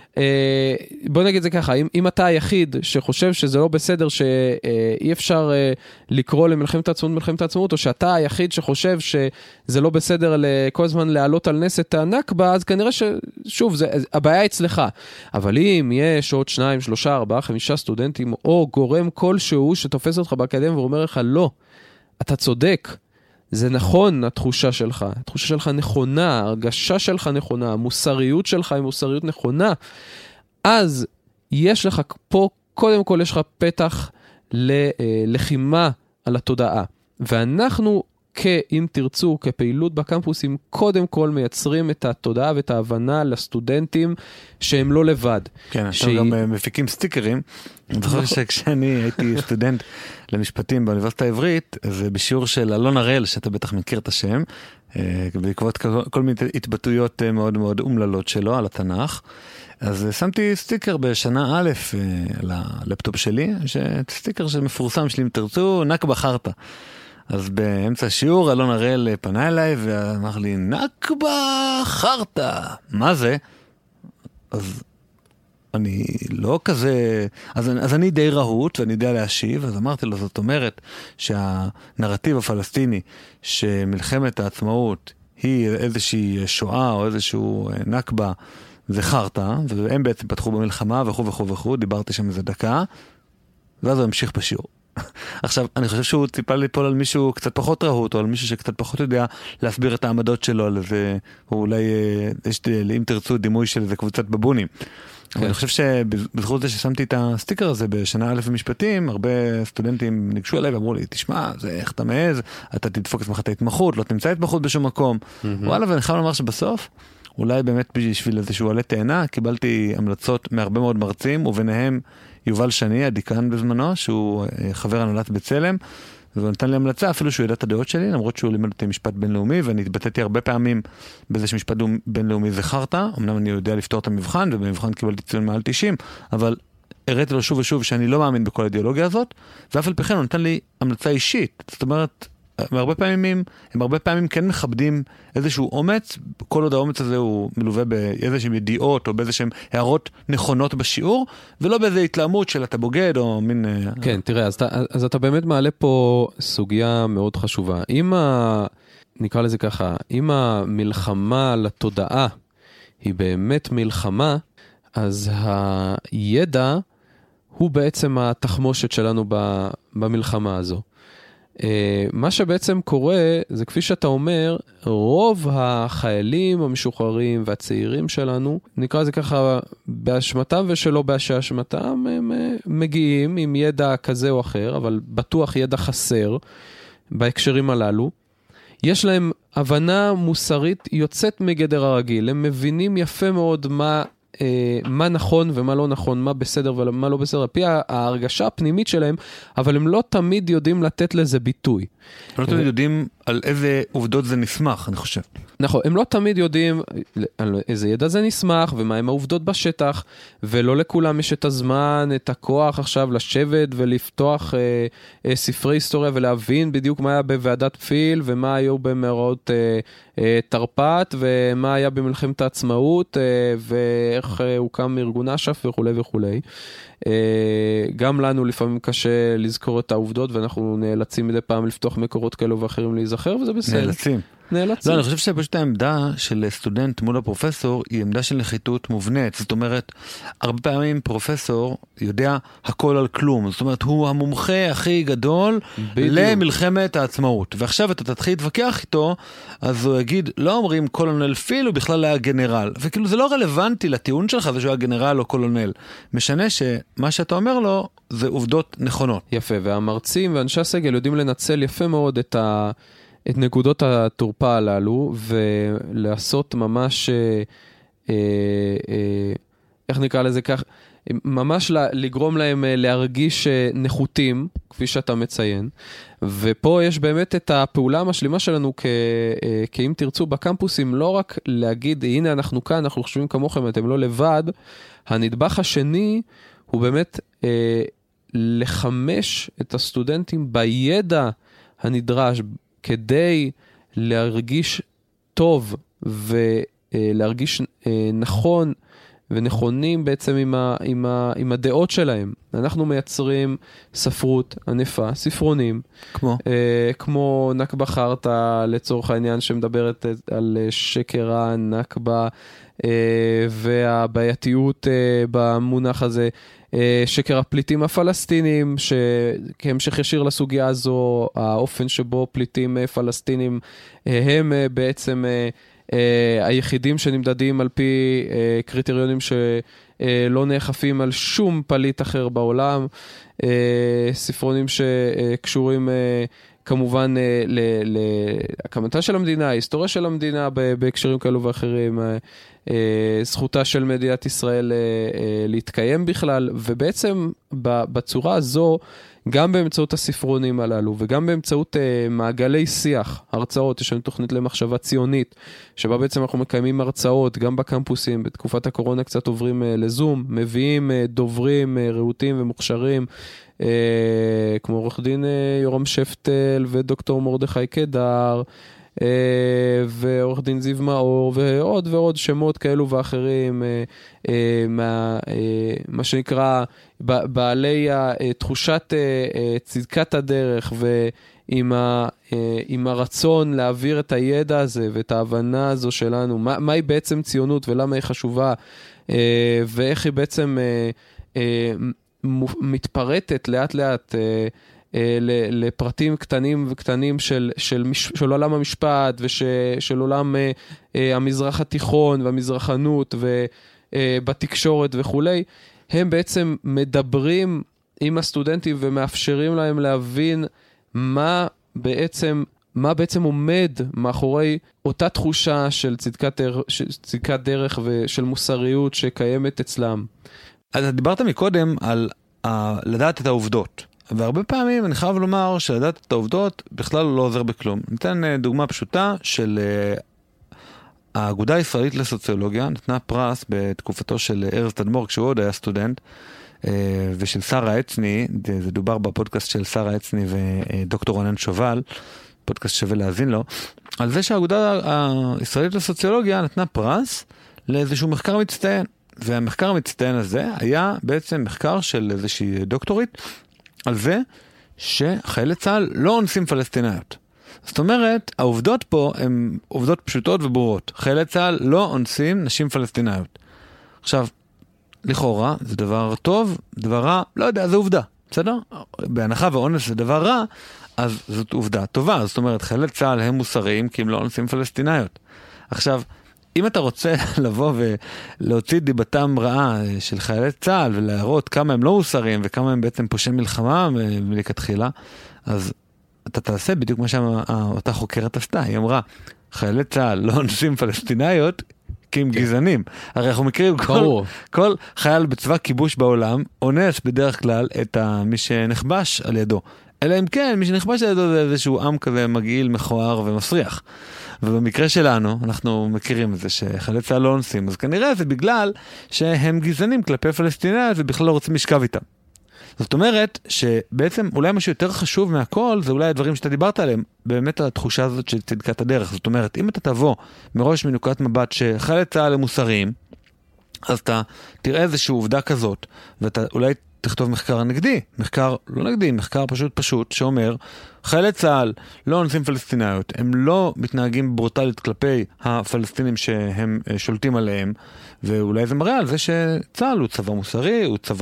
Speaker 3: בוא נגיד זה ככה, אם אתה היחיד שחושב שזה לא בסדר, שאי אפשר לקרוא למלחמת העצמאות מלחמת העצמאות, או שאתה היחיד שחושב שזה לא בסדר כל הזמן להעלות על נס את הנכבה, אז כנראה ששוב, הבעיה אצלך. אבל אם יש עוד 2, 3, 4, 5 סטודנטים, או גורם כלשהו שתופס אותך באקדמיה ואומר לך, לא, אתה צודק, זה נכון, התחושה שלך נכונה, הרגשה שלך נכונה, המוסריות שלך היא מוסריות נכונה, אז יש לך פה, קודם כל יש לך פתח ללחימה על התודעה. ואנחנו, אם תרצו, כפעילות בקמפוסים, קודם כל מייצרים את התודעה ואת ההבנה לסטודנטים שהם לא לבד.
Speaker 1: כן, אתם גם מפיקים סטיקרים. אני זוכר שכשאני הייתי סטודנט למשפטים באוניברסיטה העברית, אז בשיעור של אלון הראל, שאתה בטח מכיר את השם, בעקבות כל מיני התבטאויות מאוד מאוד אומללות שלו על התנ"ך, אז שמתי סטיקר בשנה א' על הלפטופ שלי, סטיקר שמפורסם שלי אם תרצו, נכבה חרטה. אז באמצע השיעור אלון הראל פנה אליי ואמר לי, נכבה חרטה, מה זה? אז אני לא כזה, אז אני די רהוט ואני יודע להשיב, אז אמרתי לו, זאת אומרת שהנרטיב הפלסטיני שמלחמת העצמאות היא איזושהי שואה או איזשהו נכבה, זה חרטה, והם בעצם פתחו במלחמה וכו' וכו' וכו', דיברתי שם איזה דקה, ואז הוא המשיך בשיעור. עכשיו, אני חושב שהוא ציפה ליפול על מישהו קצת פחות רהוט, או על מישהו שקצת פחות יודע להסביר את העמדות שלו, על איזה, או אולי, יש לי, אם תרצו, דימוי של איזה קבוצת בבונים. אבל אני חושב שבזכות זה ששמתי את הסטיקר הזה בשנה א' במשפטים, הרבה סטודנטים ניגשו אליי ואמרו לי, תשמע, זה איך אתה מעז, אתה תדפוק עצמך את ההתמחות, לא תמצא התמחות בשום מקום. וואלה, ואני חייב לומר שבסוף, אולי באמת בשביל איזשהו עלי תאנה, קיבלתי המלצות מהרבה מאוד מרצים, וביניהם יובל שני, הדיקן בזמנו, שהוא חבר הנהלת בצלם, והוא נתן לי המלצה, אפילו שהוא ידע את הדעות שלי, למרות שהוא לימד אותי משפט בינלאומי, ואני התבטאתי הרבה פעמים בזה שמשפט בינלאומי זה חרטה, אמנם אני יודע לפתור את המבחן, ובמבחן קיבלתי ציון מעל 90, אבל הראיתי לו שוב ושוב שאני לא מאמין בכל האידיאולוגיה הזאת, ואף על פי כן הוא נתן לי המלצה אישית, זאת אומרת, הם הרבה פעמים כן מכבדים איזשהו אומץ, כל עוד האומץ הזה הוא מלווה באיזשהם ידיעות או באיזשהם הערות נכונות בשיעור, ולא באיזו התלהמות של אתה בוגד או מין...
Speaker 3: כן, תראה, אז אתה באמת מעלה פה סוגיה מאוד חשובה. נקרא לזה ככה, אם המלחמה לתודעה היא באמת מלחמה, אז הידע הוא בעצם התחמושת שלנו במלחמה הזו. מה שבעצם קורה, זה כפי שאתה אומר, רוב החיילים המשוחררים והצעירים שלנו, נקרא זה ככה, באשמתם ושלא באשמתם, הם מגיעים עם ידע כזה או אחר, אבל בטוח ידע חסר בהקשרים הללו. יש להם הבנה מוסרית יוצאת מגדר הרגיל, הם מבינים יפה מאוד מה נכון ומה לא נכון, מה בסדר ומה לא בסדר, על פי ההרגשה הפנימית שלהם, אבל הם לא תמיד יודעים לתת לזה ביטוי.
Speaker 1: לא תמיד יודעים על איזה עובדות זה נסמך, אני חושב.
Speaker 3: נכון, הם לא תמיד יודעים על איזה ידע זה נסמך, ומה הם העובדות בשטח, ולא לכולם יש את הזמן, את הכוח עכשיו לשבת ולפתוח ספרי היסטוריה, ולהבין בדיוק מה היה בוועדת פיל, ומה היו במאורעות תרפ"ט, ומה היה במלחמת העצמאות, ואיך הוקם ארגון אש"ף וכו' וכו'. גם לנו לפעמים קשה לזכור את העובדות, ואנחנו נאלצים מדי פעם לפתוח מקורות כאלו ואחרים להיזכר, וזה בסדר.
Speaker 1: נאלצים. לא, אני חושב שפשוט העמדה של סטודנט מול הפרופסור היא עמדה של נחיתות מובנית. זאת אומרת, הרבה פעמים פרופסור יודע הכל על כלום. זאת אומרת, הוא המומחה הכי גדול למלחמת העצמאות. ועכשיו אתה תתחיל להתווכח איתו, אז הוא יגיד, לא אומרים קולונל פיל, הוא בכלל היה גנרל. וכאילו זה לא רלוונטי לטיעון שלך, זה שהוא היה גנרל או קולונל. משנה שמה שאתה אומר לו, זה עובדות נכונות.
Speaker 3: יפה, והמרצים ואנשי הסגל יודעים לנצל יפה מאוד את נקודות התורפה הללו, ולעשות ממש, איך נקרא לזה כך, ממש לגרום להם להרגיש נחותים, כפי שאתה מציין, ופה יש באמת את הפעולה המשלימה שלנו כאם תרצו בקמפוסים, לא רק להגיד, הנה אנחנו כאן, אנחנו חושבים כמוכם, אתם לא לבד, הנדבך השני הוא באמת לחמש את הסטודנטים בידע הנדרש, כדי להרגיש טוב ולהרגיש נכון ונכונים בעצם עם הדעות שלהם. אנחנו מייצרים ספרות ענפה, ספרונים, כמו נקבה חרטה לצורך העניין שמדברת על שקר הנקבה והבעייתיות במונח הזה, שקר הפליטים הפלסטינים, שכהמשך ישיר לסוגיה הזו, האופן שבו פליטים פלסטינים הם בעצם היחידים שנמדדים על פי קריטריונים שלא נאכפים על שום פליט אחר בעולם, ספרונים שקשורים כמובן להקמתה של המדינה, ההיסטוריה של המדינה בהקשרים כאלו ואחרים, זכותה של מדינת ישראל להתקיים בכלל, ובעצם בצורה הזו, גם באמצעות הספרונים הללו, וגם באמצעות מעגלי שיח, הרצאות, יש לנו תוכנית למחשבה ציונית, שבה בעצם אנחנו מקיימים הרצאות, גם בקמפוסים, בתקופת הקורונה קצת עוברים לזום, מביאים דוברים רהוטים ומוכשרים, כמו עורך דין יורם שפטל ודוקטור מרדכי קדר, ועורך דין זיו מאור, ועוד ועוד שמות כאלו ואחרים, מה שנקרא בעלי תחושת צדקת הדרך, ועם הרצון להעביר את הידע הזה ואת ההבנה הזו שלנו, מהי בעצם ציונות ולמה היא חשובה, ואיך היא בעצם מתפרטת לאט לאט לפרטים קטנים וקטנים של עולם המשפט ושל עולם המזרח התיכון והמזרחנות ובתקשורת וכולי, הם בעצם מדברים עם הסטודנטים ומאפשרים להם להבין מה בעצם עומד מאחורי אותה תחושה של צדקת דרך ושל מוסריות שקיימת אצלם.
Speaker 1: אז דיברת מקודם על לדעת את העובדות. והרבה פעמים אני חייב לומר שלדעת את העובדות בכלל לא עוזר בכלום. ניתן דוגמה פשוטה של האגודה הישראלית לסוציולוגיה, נתנה פרס בתקופתו של ארז תדמור כשהוא עוד היה סטודנט, ושל שרה אצני, זה דובר בפודקאסט של שרה אצני ודוקטור רונן שובל, פודקאסט שווה להאזין לו, על זה שהאגודה הישראלית לסוציולוגיה נתנה פרס לאיזשהו מחקר מצטיין. והמחקר המצטיין הזה היה בעצם מחקר של איזושהי דוקטורית, על זה שחיילי צה"ל לא אונסים פלסטיניות. זאת אומרת, העובדות פה הן עובדות פשוטות וברורות. חיילי צה"ל לא אונסים נשים פלסטיניות. עכשיו, לכאורה, זה דבר טוב, דבר רע, לא יודע, זה עובדה, בסדר? בהנחה ואונס זה דבר רע, אז זאת עובדה טובה. זאת אומרת, חיילי צה"ל הם מוסריים כי הם לא אונסים פלסטיניות. עכשיו, אם אתה רוצה לבוא ולהוציא דיבתם רעה של חיילי צה"ל ולהראות כמה הם לא מוסריים וכמה הם בעצם פושעי מלחמה מלכתחילה, אז אתה תעשה בדיוק מה שאותה חוקרת עשתה. היא אמרה, חיילי צה"ל לא אונסים פלסטיניות כי הם גזענים. הרי אנחנו מכירים כל חייל בצבא כיבוש בעולם אונס בדרך כלל את מי שנכבש על ידו. אלא אם כן, מי שנכבש על ידו זה איזשהו עם כזה מגעיל, מכוער ומסריח. ובמקרה שלנו, אנחנו מכירים את זה שחיילי צה"ל לא אונסים, אז כנראה זה בגלל שהם גזענים כלפי פלסטינאים ובכלל לא רוצים לשכב איתם. זאת אומרת שבעצם אולי משהו יותר חשוב מהכל, זה אולי הדברים שאתה דיברת עליהם, באמת התחושה הזאת של צדקת הדרך. זאת אומרת, אם אתה תבוא מראש מנקודת מבט שחיילי צה"ל הם מוסריים, אז אתה תראה איזושהי עובדה כזאת, ואתה אולי תכתוב מחקר נגדי, מחקר לא נגדי, מחקר פשוט שאומר, חיילי צה"ל לא אונסים פלסטיניות, הם לא מתנהגים ברוטלית כלפי הפלסטינים שהם שולטים עליהם, ואולי זה מראה על זה שצה"ל הוא צבא מוסרי, הוא צבא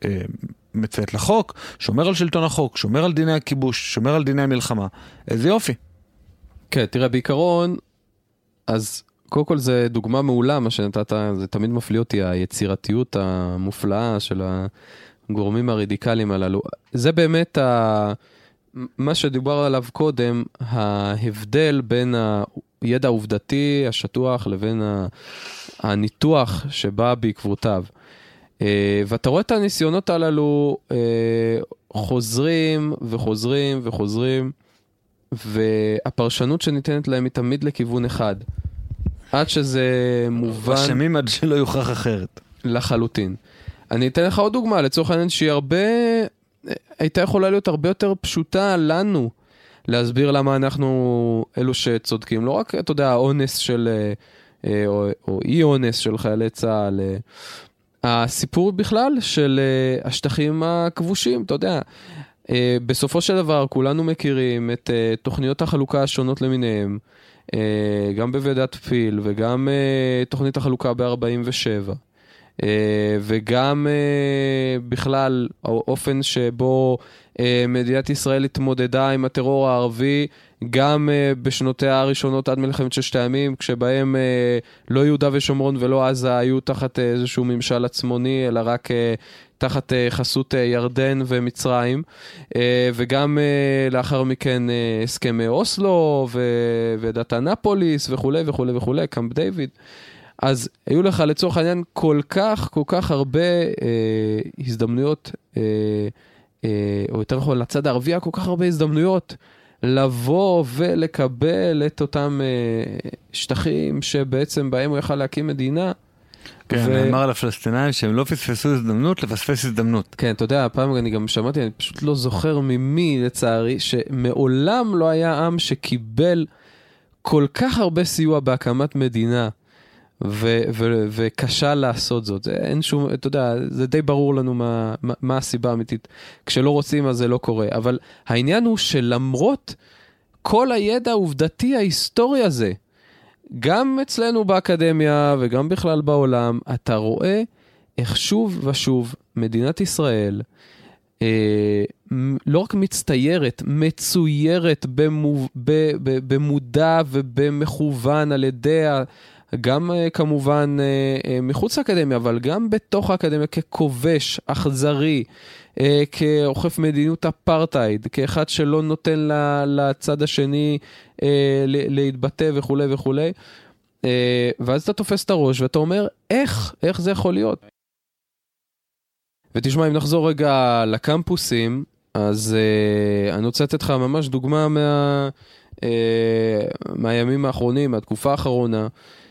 Speaker 1: שמציית לחוק, שומר על שלטון החוק, שומר על דיני הכיבוש, שומר על דיני המלחמה. איזה יופי. כן,
Speaker 3: תראה, בעיקרון, אז קודם כל זה דוגמה מעולה, מה שנתת, זה תמיד מפליא אותי, היצירתיות המופלאה של הגורמים הרדיקליים הללו. זה באמת מה שדיבר עליו קודם, ההבדל בין הידע העובדתי השטוח לבין הניתוח שבא בעקבותיו. ואתה רואה את הניסיונות הללו חוזרים וחוזרים וחוזרים, והפרשנות שניתנת להם היא תמיד לכיוון אחד. עד שזה מובן...
Speaker 1: אשמים עד שלא יוכח אחרת.
Speaker 3: לחלוטין. אני אתן לך עוד דוגמה, לצורך העניין שהיא הייתה יכולה להיות הרבה יותר פשוטה לנו, להסביר למה אנחנו אלו שצודקים. לא רק, אתה יודע, האונס של, או אי אונס של חיילי צה"ל, הסיפור בכלל של השטחים הכבושים, אתה יודע, בסופו של דבר כולנו מכירים את תוכניות החלוקה השונות למיניהם, גם בוועדת פיל וגם תוכנית החלוקה ב-47, וגם בכלל האופן שבו מדינת ישראל התמודדה עם הטרור הערבי, גם בשנותיה הראשונות עד מלחמת ששת הימים, כשבהם לא יהודה ושומרון ולא עזה היו תחת איזשהו ממשל עצמוני, אלא רק תחת חסות ירדן ומצרים, וגם לאחר מכן הסכמי אוסלו וועידת אנאפוליס וכו' וכו' וכו', קמפ דיוויד. אז היו לך לצורך העניין כל כך הרבה הזדמנויות, או יותר נכון לצד הערבי כל כך הרבה הזדמנויות לבוא ולקבל את אותם שטחים שבעצם בהם הוא יכל להקים מדינה.
Speaker 1: כן, נאמר לפלסטינאים שהם לא פספסו הזדמנות, לפספס הזדמנות.
Speaker 3: כן, אתה יודע, הפעם אני גם שמעתי, אני פשוט לא זוכר ממי לצערי, שמעולם לא היה עם שקיבל כל כך הרבה סיוע בהקמת מדינה, וקשה לעשות זאת. אין שום, אתה יודע, זה די ברור לנו מה הסיבה האמיתית. כשלא רוצים אז זה לא קורה. אבל העניין הוא שלמרות כל הידע העובדתי ההיסטורי הזה, גם אצלנו באקדמיה וגם בכלל בעולם, אתה רואה איך שוב ושוב מדינת ישראל לא רק מצטיירת, מצוירת במודע ובמכוון על ידי גם כמובן מחוץ לאקדמיה, אבל גם בתוך האקדמיה ככובש, אכזרי, כאוכף מדיניות אפרטייד, כאחד שלא נותן לצד השני להתבטא וכו' וכו'. ואז אתה תופס את הראש ואתה אומר, איך זה יכול להיות? ותשמע, אם נחזור רגע לקמפוסים, אז אני רוצה לתת לך ממש דוגמה מהימים האחרונים, מהתקופה האחרונה,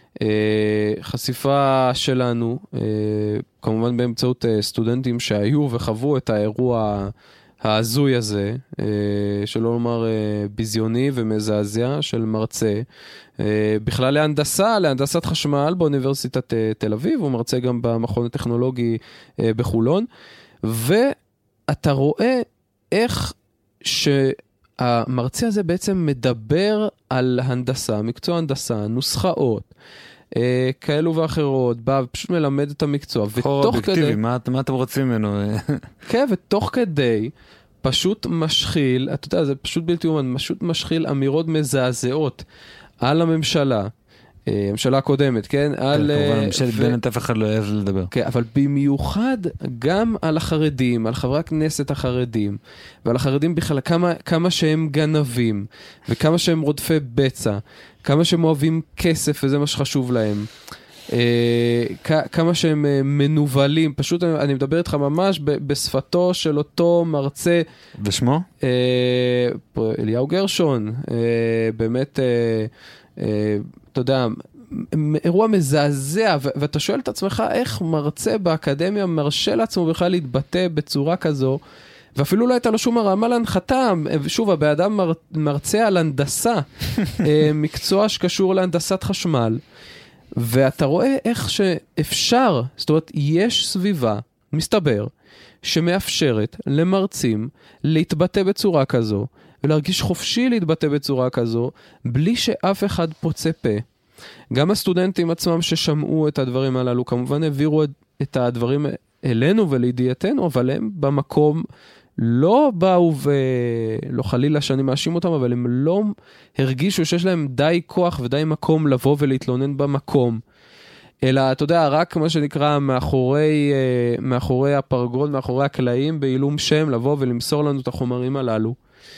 Speaker 3: חשיפה שלנו, כמובן באמצעות סטודנטים שהיו וחוו את האירוע ההזוי הזה, שלא לומר ביזיוני ומזעזע של מרצה, בכלל להנדסת חשמל באוניברסיטת תל אביב, הוא מרצה גם במכון הטכנולוגי בחולון, ואתה רואה איך שהמרצה הזה בעצם מדבר על הנדסה, מקצוע הנדסה, נוסחאות, כאלו ואחרות, בא ופשוט מלמד את המקצוע,
Speaker 1: ותוך כדי, מה אתם רוצים ממנו?
Speaker 3: כן, ותוך כדי, פשוט משחיל, אתה יודע, זה פשוט בלתי אומן, פשוט משחיל אמירות מזעזעות על הממשלה, הממשלה הקודמת, כן?
Speaker 1: כמובן, ממשלת בנט אף אחד לא אוהב לדבר.
Speaker 3: כן, אבל במיוחד גם על החרדים, על חברי הכנסת החרדים, ועל החרדים בכלל, כמה שהם גנבים, וכמה שהם רודפי בצע, כמה שהם אוהבים כסף, וזה מה שחשוב להם. כמה שהם מנובלים, פשוט אני מדבר איתך ממש בשפתו של אותו מרצה.
Speaker 1: ושמו?
Speaker 3: אליהו גרשון, באמת, אתה יודע, אירוע מזעזע, ואתה שואל את עצמך איך מרצה באקדמיה מרשה לעצמו בכלל להתבטא בצורה כזו, ואפילו לא הייתה לו שום הרמה להנחתה. שוב, הבאדם מרצה על הנדסה, מקצוע שקשור להנדסת חשמל, ואתה רואה איך שאפשר, זאת אומרת, יש סביבה, מסתבר, שמאפשרת למרצים להתבטא בצורה כזו, ולהרגיש חופשי להתבטא בצורה כזו, בלי שאף אחד פוצה פה. גם הסטודנטים עצמם ששמעו את הדברים הללו, כמובן העבירו את הדברים אלינו ולידיעתנו, אבל הם במקום לא באו ולא חלילה שאני מאשים אותם, אבל הם לא הרגישו שיש להם די כוח ודי מקום לבוא ולהתלונן במקום. אלא, אתה יודע, רק מה שנקרא מאחורי הפרגוד, מאחורי הקלעים, בעילום שם, לבוא ולמסור לנו את החומרים הללו.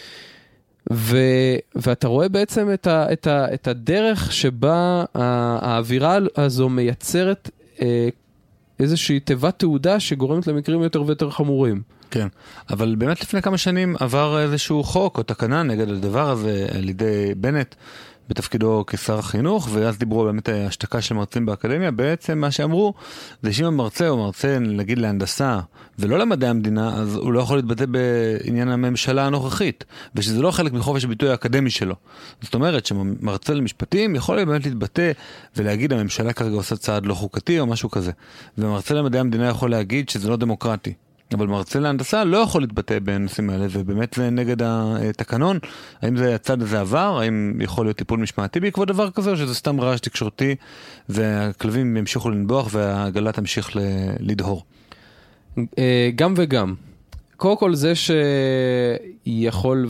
Speaker 3: ואתה רואה בעצם את הדרך שבה האווירה הזו מייצרת איזושהי תיבת תעודה שגורמת למקרים יותר ויותר חמורים.
Speaker 1: כן, אבל באמת לפני כמה שנים עבר איזשהו חוק או תקנה נגד הדבר הזה על ידי בנט בתפקידו כשר החינוך, ואז דיברו באמת השתקה של מרצים באקדמיה. בעצם מה שאמרו זה שאם המרצה או מרצה נגיד להנדסה ולא למדעי המדינה, אז הוא לא יכול להתבטא בעניין הממשלה הנוכחית, ושזה לא חלק מחופש הביטוי האקדמי שלו. זאת אומרת שמרצה למשפטים יכול באמת להתבטא ולהגיד הממשלה כרגע עושה צעד לא חוקתי או משהו כזה, ומרצה למדעי המדינה יכול להגיד שזה לא דמוקרטי. אבל מרצה להנדסה לא יכול להתבטא בנושאים האלה, ובאמת זה נגד התקנון. האם זה הצד הזה עבר? האם יכול להיות טיפול משמעתי בעקבות דבר כזה, או שזה סתם רעש תקשורתי, והכלבים ימשיכו לנבוח והעגלה תמשיך לדהור?
Speaker 3: גם וגם. קודם כל זה שיכול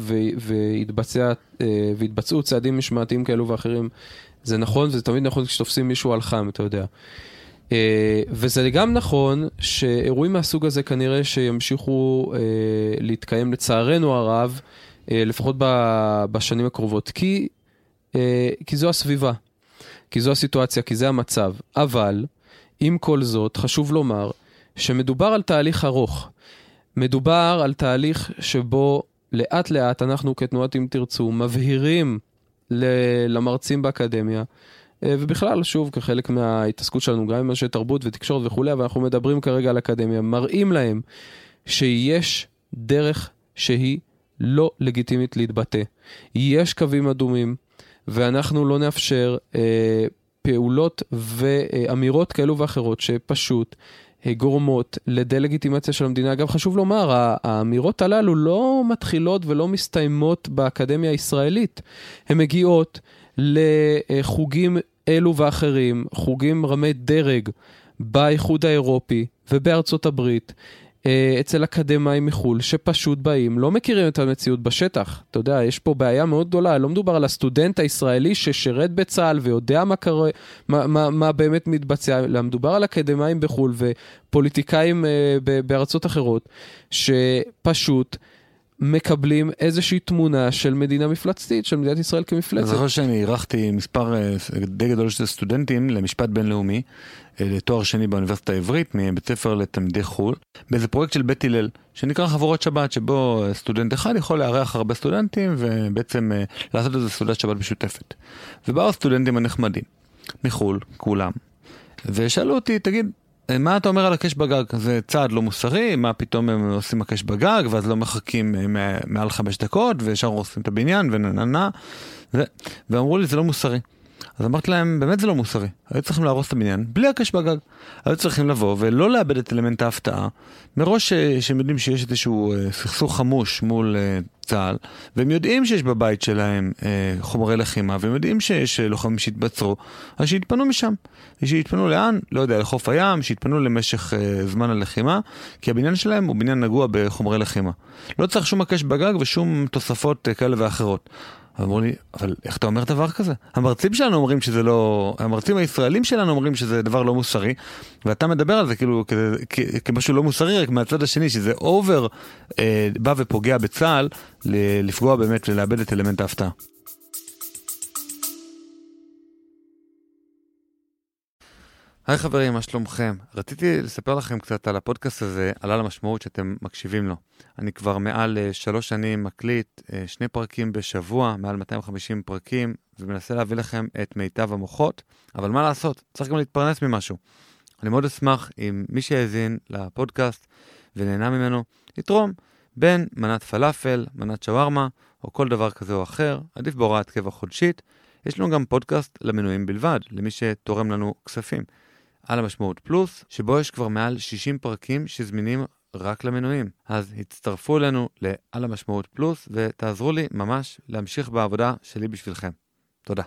Speaker 3: והתבצעו צעדים משמעתיים כאלו ואחרים, זה נכון, וזה תמיד נכון כשתופסים מישהו על חם, אתה יודע. וזה גם נכון שאירועים מהסוג הזה כנראה שימשיכו להתקיים לצערנו הרב, לפחות בשנים הקרובות, כי זו הסביבה, כי זו הסיטואציה, כי זה המצב. אבל עם כל זאת חשוב לומר שמדובר על תהליך ארוך, מדובר על תהליך שבו לאט לאט אנחנו כתנועת אם תרצו מבהירים למרצים באקדמיה, ובכלל, שוב, כחלק מההתעסקות שלנו, גם עם אנשי תרבות ותקשורת וכו', אבל אנחנו מדברים כרגע על אקדמיה, מראים להם שיש דרך שהיא לא לגיטימית להתבטא. יש קווים אדומים, ואנחנו לא נאפשר פעולות ואמירות כאלו ואחרות, שפשוט גורמות לדלגיטימציה של המדינה. גם חשוב לומר, האמירות הללו לא מתחילות ולא מסתיימות באקדמיה הישראלית. הן מגיעות לחוגים אלו ואחרים, חוגים רמי דרג באיחוד האירופי ובארצות הברית, אצל אקדמיים מחול שפשוט באים, לא מכירים את המציאות בשטח. אתה יודע, יש פה בעיה מאוד גדולה, לא מדובר על הסטודנט הישראלי ששירת בצה"ל ויודע מה באמת מתבצע, אלא מדובר על אקדמיים בחול ופוליטיקאים בארצות אחרות, שפשוט מקבלים איזושהי תמונה של מדינה מפלצתית, של מדינת ישראל כמפלצת.
Speaker 1: אני זוכר שאני ערכתי מספר די גדול של סטודנטים למשפט בינלאומי, לתואר שני באוניברסיטה העברית, מבית ספר לתלמידי חו"ל, באיזה פרויקט של בית הלל, שנקרא חבורות שבת, שבו סטודנט אחד יכול לארח הרבה סטודנטים, ובעצם לעשות איזה סעודת שבת משותפת. ובאו הסטודנטים הנחמדים, מחו"ל, כולם, ושאלו אותי, תגיד, מה אתה אומר על הקש בגג? זה צעד לא מוסרי, מה פתאום הם עושים הקש בגג, ואז לא מחכים מעל 5 דקות, וישר עושים את הבניין, ונננה, ואמרו לי, זה לא מוסרי. אז אמרתי להם, באמת זה לא מוסרי. היו צריכים להרוס את הבניין, בלי הקש בגג. היו צריכים לבוא ולא לאבד את אלמנט ההפתעה, מראש שהם יודעים שיש איזשהו סכסוך חמוש מול צה"ל, והם יודעים שיש בבית שלהם חומרי לחימה, והם יודעים שיש לוחמים שהתבצרו, אז שיתפנו משם. שיתפנו לאן? לא יודע, לחוף הים, שיתפנו למשך זמן הלחימה, כי הבניין שלהם הוא בניין נגוע בחומרי לחימה. לא צריך שום הקש בגג ושום תוספות כאלה ואחרות. אמרו לי, אבל איך אתה אומר דבר כזה? המרצים שלנו אומרים שזה לא, המרצים הישראלים שלנו אומרים שזה דבר לא מוסרי, ואתה מדבר על זה כאילו כמשהו לא מוסרי, רק מהצד השני, שזה אובר בא ופוגע בצה"ל, לפגוע באמת ולאבד את אלמנט ההפתעה. היי חברים, מה שלומכם? רציתי לספר לכם קצת על הפודקאסט הזה, על המשמעות שאתם מקשיבים לו. אני כבר מעל 3 שנים מקליט 2 פרקים בשבוע, מעל 250 פרקים, ומנסה להביא לכם את מיטב המוחות, אבל מה לעשות? צריך גם להתפרנס ממשהו. אני מאוד אשמח אם מי שיאזין לפודקאסט ונהנה ממנו, יתרום בין מנת פלאפל, מנת שווארמה, או כל דבר כזה או אחר, עדיף בהוראת קבע חודשית. יש לנו גם פודקאסט למנויים בלבד, למי שתורם לנו כספים. על המשמעות פלוס, שבו יש כבר מעל 60 פרקים שזמינים רק למנויים. אז הצטרפו אלינו לעל המשמעות פלוס, ותעזרו לי ממש להמשיך בעבודה שלי בשבילכם. תודה.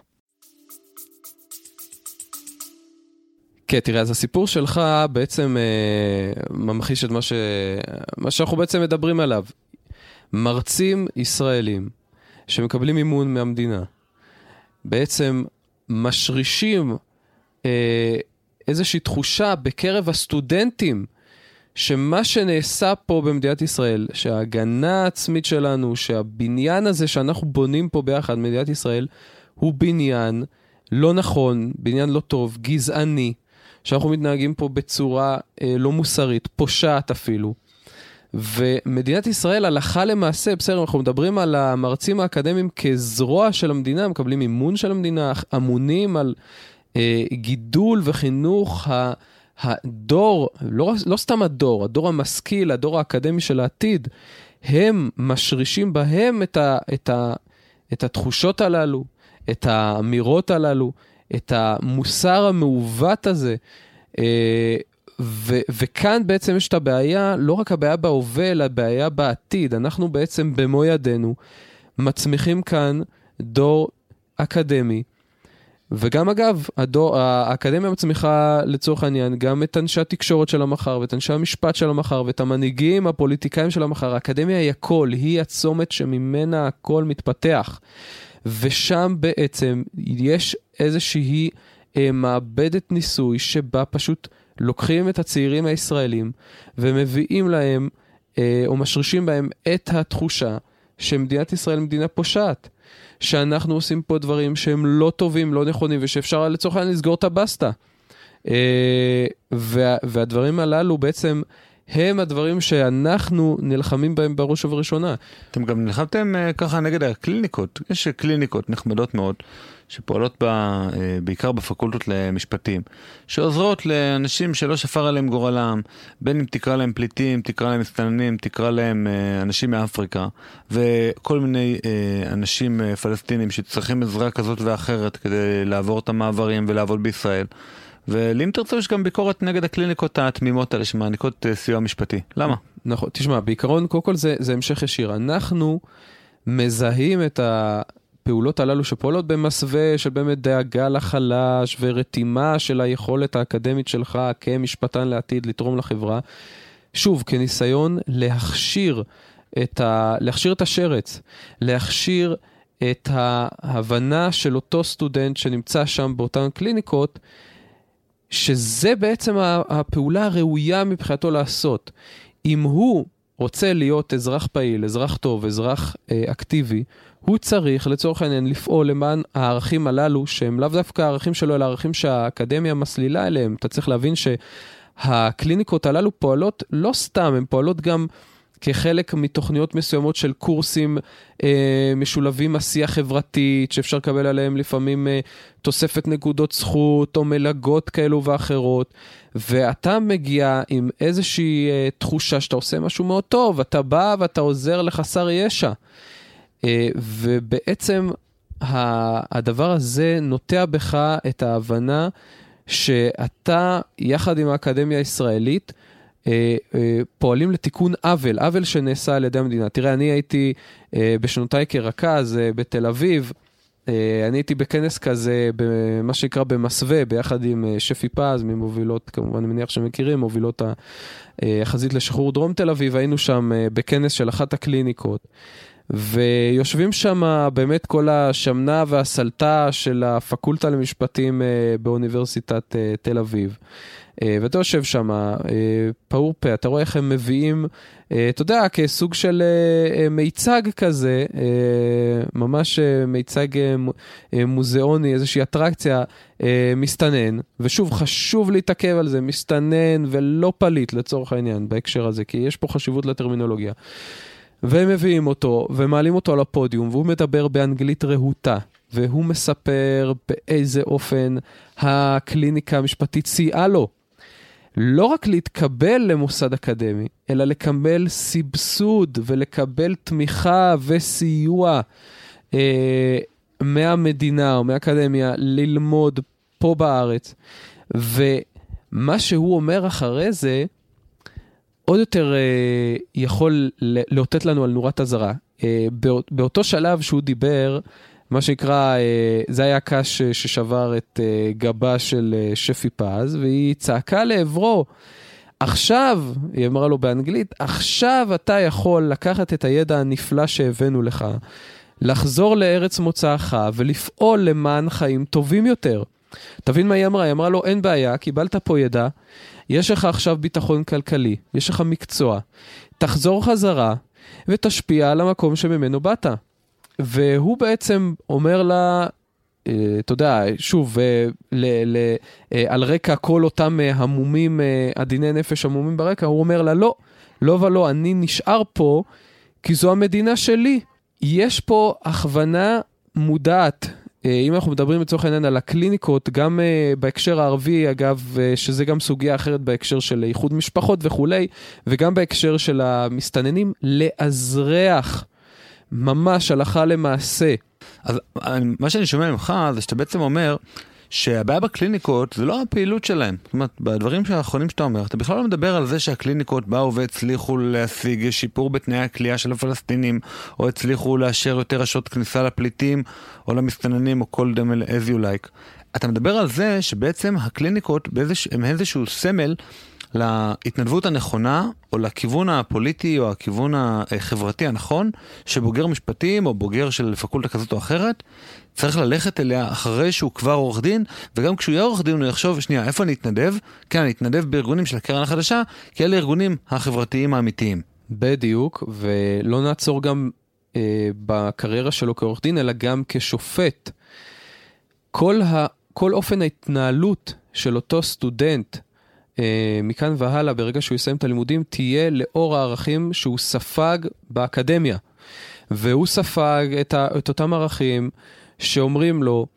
Speaker 3: כן, תראה, אז הסיפור שלך בעצם ממחיש את מה שאנחנו בעצם מדברים עליו. מרצים ישראלים שמקבלים מימון מהמדינה, בעצם משרישים איזושהי תחושה בקרב הסטודנטים, שמה שנעשה פה במדינת ישראל, שההגנה העצמית שלנו, שהבניין הזה שאנחנו בונים פה ביחד, מדינת ישראל, הוא בניין לא נכון, בניין לא טוב, גזעני, שאנחנו מתנהגים פה בצורה לא מוסרית, פושעת אפילו. ומדינת ישראל הלכה למעשה, בסדר, אנחנו מדברים על המרצים האקדמיים כזרוע של המדינה, מקבלים אימון של המדינה, אמונים על גידול וחינוך הדור, לא סתם הדור המשכיל, הדור האקדמי של העתיד, הם משרישים בהם את התחושות הללו, את האמירות הללו, את המוסר המעוות הזה, וכאן בעצם יש את הבעיה, לא רק הבעיה בהווה, אלא הבעיה בעתיד. אנחנו בעצם במו ידינו מצמיחים כאן דור אקדמי, וגם אגב, האקדמיה מצמיחה לצורך העניין גם את אנשי התקשורת של המחר, ואת אנשי המשפט של המחר, ואת המנהיגים, הפוליטיקאים של המחר. האקדמיה היא הכל, היא הצומת שממנה הכל מתפתח. ושם בעצם יש איזושהי מעבדת ניסוי שבה פשוט לוקחים את הצעירים הישראלים ומביאים להם או משרישים בהם את התחושה שמדינת ישראל מדינה פושעת, שאנחנו עושים פה דברים שהם לא טובים, לא נכונים, ושאפשר לצורך העניין לסגור את הבסטה. והדברים הללו בעצם הם הדברים שאנחנו נלחמים בהם בראש ובראשונה.
Speaker 1: אתם גם נלחמתם ככה נגד הקליניקות. יש קליניקות נחמדות מאוד, שפועלות בעיקר בפקולטות למשפטים, שעוזרות לאנשים שלא שפר עליהם גורלם, בין אם תקרא להם פליטים, תקרא להם מסתננים, תקרא להם אנשים מאפריקה, וכל מיני אנשים פלסטינים שצריכים עזרה כזאת ואחרת כדי לעבור את המעברים ולעבוד בישראל. ואם תרצו יש גם ביקורת נגד הקליניקות התמימות האלה שמעניקות סיוע משפטי. למה?
Speaker 3: נכון, תשמע, בעיקרון קודם כל זה המשך ישיר. אנחנו מזהים את הפעולות הללו שפועלות במסווה של באמת דאגה לחלש ורתימה של היכולת האקדמית שלך כמשפטן לעתיד לתרום לחברה. שוב, כניסיון להכשיר את השרץ, להכשיר את ההבנה של אותו סטודנט שנמצא שם באותן קליניקות, שזה בעצם הפעולה הראויה מבחינתו לעשות. אם הוא רוצה להיות אזרח פעיל, אזרח טוב, אזרח אקטיבי, הוא צריך לצורך העניין לפעול למען הערכים הללו, שהם לאו דווקא הערכים שלו, אלא הערכים שהאקדמיה מסלילה אליהם. אתה צריך להבין שהקליניקות הללו פועלות לא סתם, הן פועלות גם כחלק מתוכניות מסוימות של קורסים משולבים עשייה חברתית, שאפשר לקבל עליהם לפעמים תוספת נקודות זכות או מלגות כאלו ואחרות, ואתה מגיע עם איזושהי תחושה שאתה עושה משהו מאוד טוב, אתה בא ואתה עוזר לחסר ישע, ובעצם הדבר הזה נוטע בך את ההבנה שאתה יחד עם האקדמיה הישראלית פועלים לתיקון עוול שנעשה על ידי המדינה. תראה, אני הייתי בשנותיי כרכז בתל אביב, אני הייתי בכנס כזה, במה שנקרא במסווה, ביחד עם שפי פז, ממובילות, כמובן אני מניח שמכירים, מובילות החזית לשחרור דרום תל אביב, היינו שם בכנס של אחת הקליניקות, ויושבים שם באמת כל השמנה והסלטה של הפקולטה למשפטים באוניברסיטת תל אביב. ואתה יושב שם, פעור פה, אתה רואה איך הם מביאים, אתה יודע, כסוג של מיצג כזה, ממש מיצג מוזיאוני, איזושהי אטרקציה, מסתנן, ושוב, חשוב להתעכב על זה, מסתנן ולא פליט לצורך העניין בהקשר הזה, כי יש פה חשיבות לטרמינולוגיה. והם מביאים אותו, ומעלים אותו על הפודיום, והוא מדבר באנגלית רהוטה, והוא מספר באיזה אופן הקליניקה המשפטית סייעה לו, לא רק להתקבל למוסד אקדמי, אלא לקבל סבסוד ולקבל תמיכה וסיוע מהמדינה או מהאקדמיה ללמוד פה בארץ. ומה שהוא אומר אחרי זה, עוד יותר יכול לאותת לנו על נורת הזרה. באותו שלב שהוא דיבר, מה שנקרא, זה היה הקש ששבר את גבה של שפי פז, והיא צעקה לעברו, עכשיו, היא אמרה לו באנגלית, עכשיו אתה יכול לקחת את הידע הנפלא שהבאנו לך, לחזור לארץ מוצאך ולפעול למען חיים טובים יותר. תבין מה היא אמרה? היא אמרה לו, אין בעיה, קיבלת פה ידע, יש לך עכשיו ביטחון כלכלי, יש לך מקצוע, תחזור חזרה ותשפיע על המקום שממנו באת. והוא בעצם אומר לה, אתה יודע, שוב, על רקע כל אותם המומים, עדיני נפש המומים ברקע, הוא אומר לה, לא ולא, אני נשאר פה, כי זו המדינה שלי. יש פה הכוונה מודעת, אם אנחנו מדברים לצורך העניין על הקליניקות, גם בהקשר הערבי, אגב, שזה גם סוגיה אחרת בהקשר של איחוד משפחות וכולי, וגם בהקשר של המסתננים, לאזרח, ממש הלכה למעשה.
Speaker 1: אז מה שאני שומע ממך, זה שאתה בעצם אומר, שהבעיה בקליניקות זה לא הפעילות שלהם. זאת אומרת, בדברים האחרונים שאתה אומר, אתה בכלל לא מדבר על זה שהקליניקות באו והצליחו להשיג שיפור בתנאי הכלייה של הפלסטינים, או הצליחו לאשר יותר אשרות כניסה לפליטים, או למסתננים, או כל דמל as you like. אתה מדבר על זה שבעצם הקליניקות הם איזשהו סמל להתנדבות הנכונה, או לכיוון הפוליטי, או הכיוון החברתי הנכון, שבוגר משפטים, או בוגר של פקולטה כזאת או אחרת, צריך ללכת אליה אחרי שהוא כבר עורך דין, וגם כשהוא יהיה עורך דין הוא יחשוב, שנייה, איפה אני אתנדב? כן, אני אתנדב בארגונים של הקרן החדשה, כי אלה הארגונים החברתיים האמיתיים.
Speaker 3: בדיוק, ולא נעצור גם בקריירה שלו כעורך דין, אלא גם כשופט. כל אופן ההתנהלות של אותו סטודנט, מכאן והלאה, ברגע שהוא יסיים את הלימודים, תהיה לאור הערכים שהוא ספג באקדמיה. והוא ספג את אותם ערכים שאומרים לו,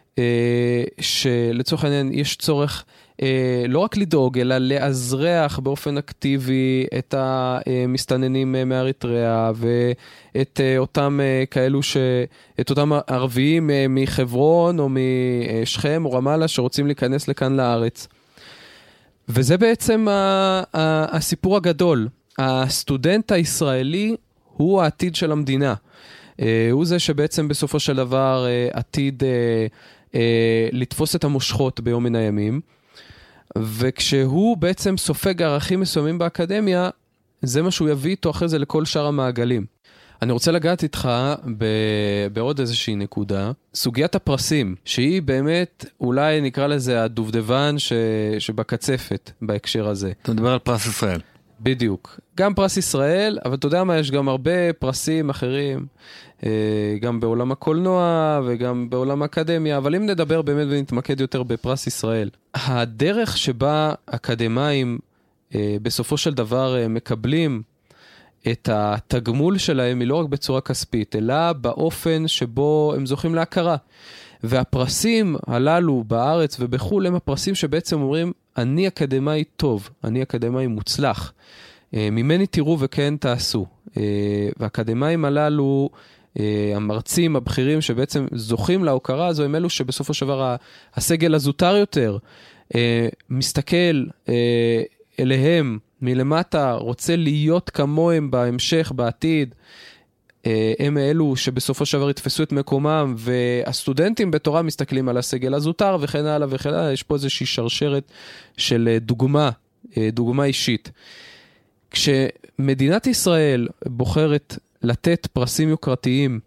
Speaker 3: שלצורך העניין יש צורך לא רק לדאוג, אלא לאזרח באופן אקטיבי את המסתננים מאריתריאה, ואת אותם כאלו, את אותם ערביים מחברון, או משכם, או רמאללה, שרוצים להיכנס לכאן לארץ. וזה בעצם הסיפור הגדול. הסטודנט הישראלי הוא העתיד של המדינה. הוא זה שבעצם בסופו של דבר עתיד לתפוס את המושכות ביום מן הימים. וכשהוא בעצם סופג ערכים מסוימים באקדמיה, זה מה שהוא יביא איתו אחרי זה לכל שאר המעגלים. אני רוצה לגעת איתך בעוד איזושהי נקודה, סוגיית הפרסים, שהיא באמת, אולי נקרא לזה הדובדבן שבקצפת בהקשר הזה.
Speaker 1: אתה מדבר על פרס ישראל.
Speaker 3: בדיוק. גם פרס ישראל, אבל אתה יודע מה, יש גם הרבה פרסים אחרים, גם בעולם הקולנוע וגם בעולם האקדמיה, אבל אם נדבר באמת ונתמקד יותר בפרס ישראל, הדרך שבה אקדמאים בסופו של דבר מקבלים את התגמול שלהם היא לא רק בצורה כספית, אלא באופן שבו הם זוכים להכרה. והפרסים הללו בארץ ובחול הם הפרסים שבעצם אומרים, אני אקדמאי טוב, אני אקדמאי מוצלח, ממני תראו וכן תעשו. והאקדמאים הללו, המרצים, הבכירים שבעצם זוכים להוקרה הזו, הם אלו שבסופו של דבר הסגל הזוטר יותר, מסתכל אליהם מלמטה, רוצה להיות כמוהם בהמשך, בעתיד, הם אלו שבסופו של דבר יתפסו את מקומם, והסטודנטים בתורה מסתכלים על הסגל הזוטר וכן הלאה וכן הלאה. יש פה איזושהי שרשרת של דוגמה אישית. כשמדינת ישראל בוחרת לתת פרסים יוקרתיים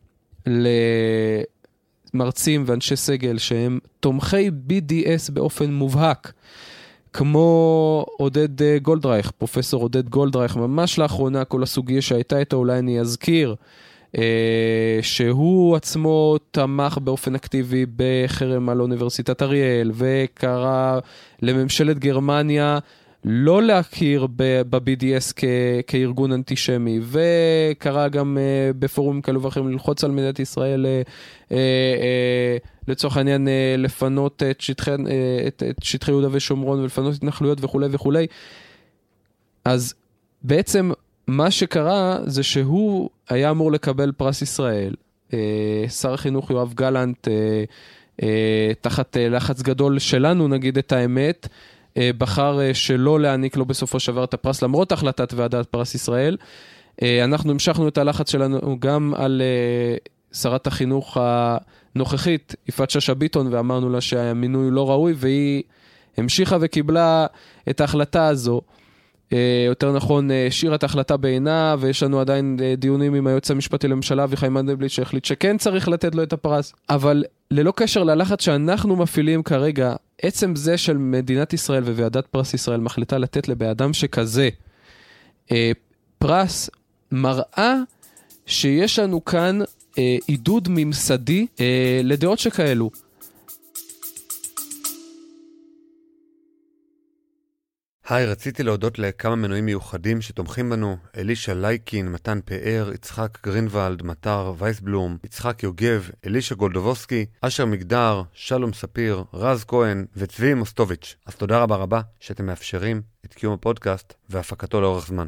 Speaker 3: למרצים ואנשי סגל שהם תומכי BDS באופן מובהק, כמו עודד גולדרייך, פרופסור עודד גולדרייך, ממש לאחרונה כל הסוגיה שהייתה איתה, אולי אני אזכיר, שהוא עצמו תמך באופן אקטיבי בחרם על אוניברסיטת אריאל, וקרא לממשלת גרמניה לא להכיר ב-BDS כארגון אנטישמי, וקרא גם בפורומים כאלו ואחרים ללחוץ על מדינת ישראל לצורך העניין לפנות את שטחי יהודה ושומרון ולפנות התנחלויות וכו' וכו'. אז בעצם מה שקרה זה שהוא היה אמור לקבל פרס ישראל. שר החינוך יואב גלנט, תחת לחץ גדול שלנו, נגיד את האמת, בחר שלא להעניק לו בסופו של דבר את הפרס, למרות החלטת ועדת פרס ישראל. אנחנו המשכנו את הלחץ שלנו גם על שרת החינוך הנוכחית, יפעת שאשא ביטון, ואמרנו לה שהמינוי לא ראוי, והיא המשיכה וקיבלה את ההחלטה הזו. יותר נכון, השאירה את ההחלטה בעינה, ויש לנו עדיין דיונים עם היועץ המשפטי לממשלה, אביחי מנדלבליט, שהחליט שכן צריך לתת לו את הפרס. אבל ללא קשר ללחץ שאנחנו מפעילים כרגע, עצם זה של מדינת ישראל וועדת פרס ישראל מחליטה לתת לבאדם שכזה פרס, מראה שיש לנו כאן עידוד ממסדי לדעות שכאלו.
Speaker 1: היי, רציתי להודות לכמה מנויים מיוחדים שתומכים בנו, אלישה לייקין, מתן פאר, יצחק גרינוולד, מטר וייסבלום, יצחק יוגב, אלישה גולדובוסקי, אשר מגדר, שלום ספיר, רז כהן וצבי מוסטוביץ'. אז תודה רבה רבה שאתם מאפשרים את קיום הפודקאסט והפקתו לאורך זמן.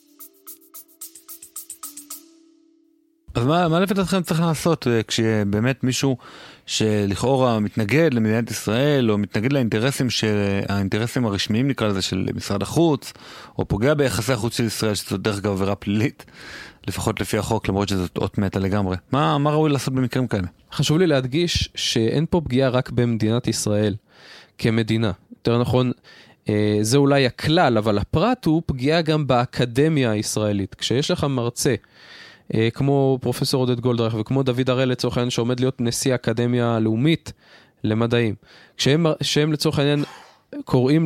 Speaker 1: אז מה לפתתכם צריך לעשות כשבאמת מישהו שלכאורה מתנגד למדינת ישראל או מתנגד האינטרסים הרשמיים נקרא לזה של משרד החוץ או פוגע ביחסי החוץ של ישראל שזאת דרך אגב עבירה פלילית לפחות לפי החוק למרות שזאת אות מתה לגמרי. מה ראוי לעשות במקרים כאלה?
Speaker 3: חשוב לי להדגיש שאין פה פגיעה רק במדינת ישראל כמדינה. יותר נכון זה אולי הכלל אבל הפרט הוא פגיעה גם באקדמיה הישראלית. כשיש לך מרצה כמו פרופסור עודד גולדרך וכמו דוד הראל לצורך העניין שעומד להיות נשיא האקדמיה הלאומית למדעים, שהם לצורך העניין קוראים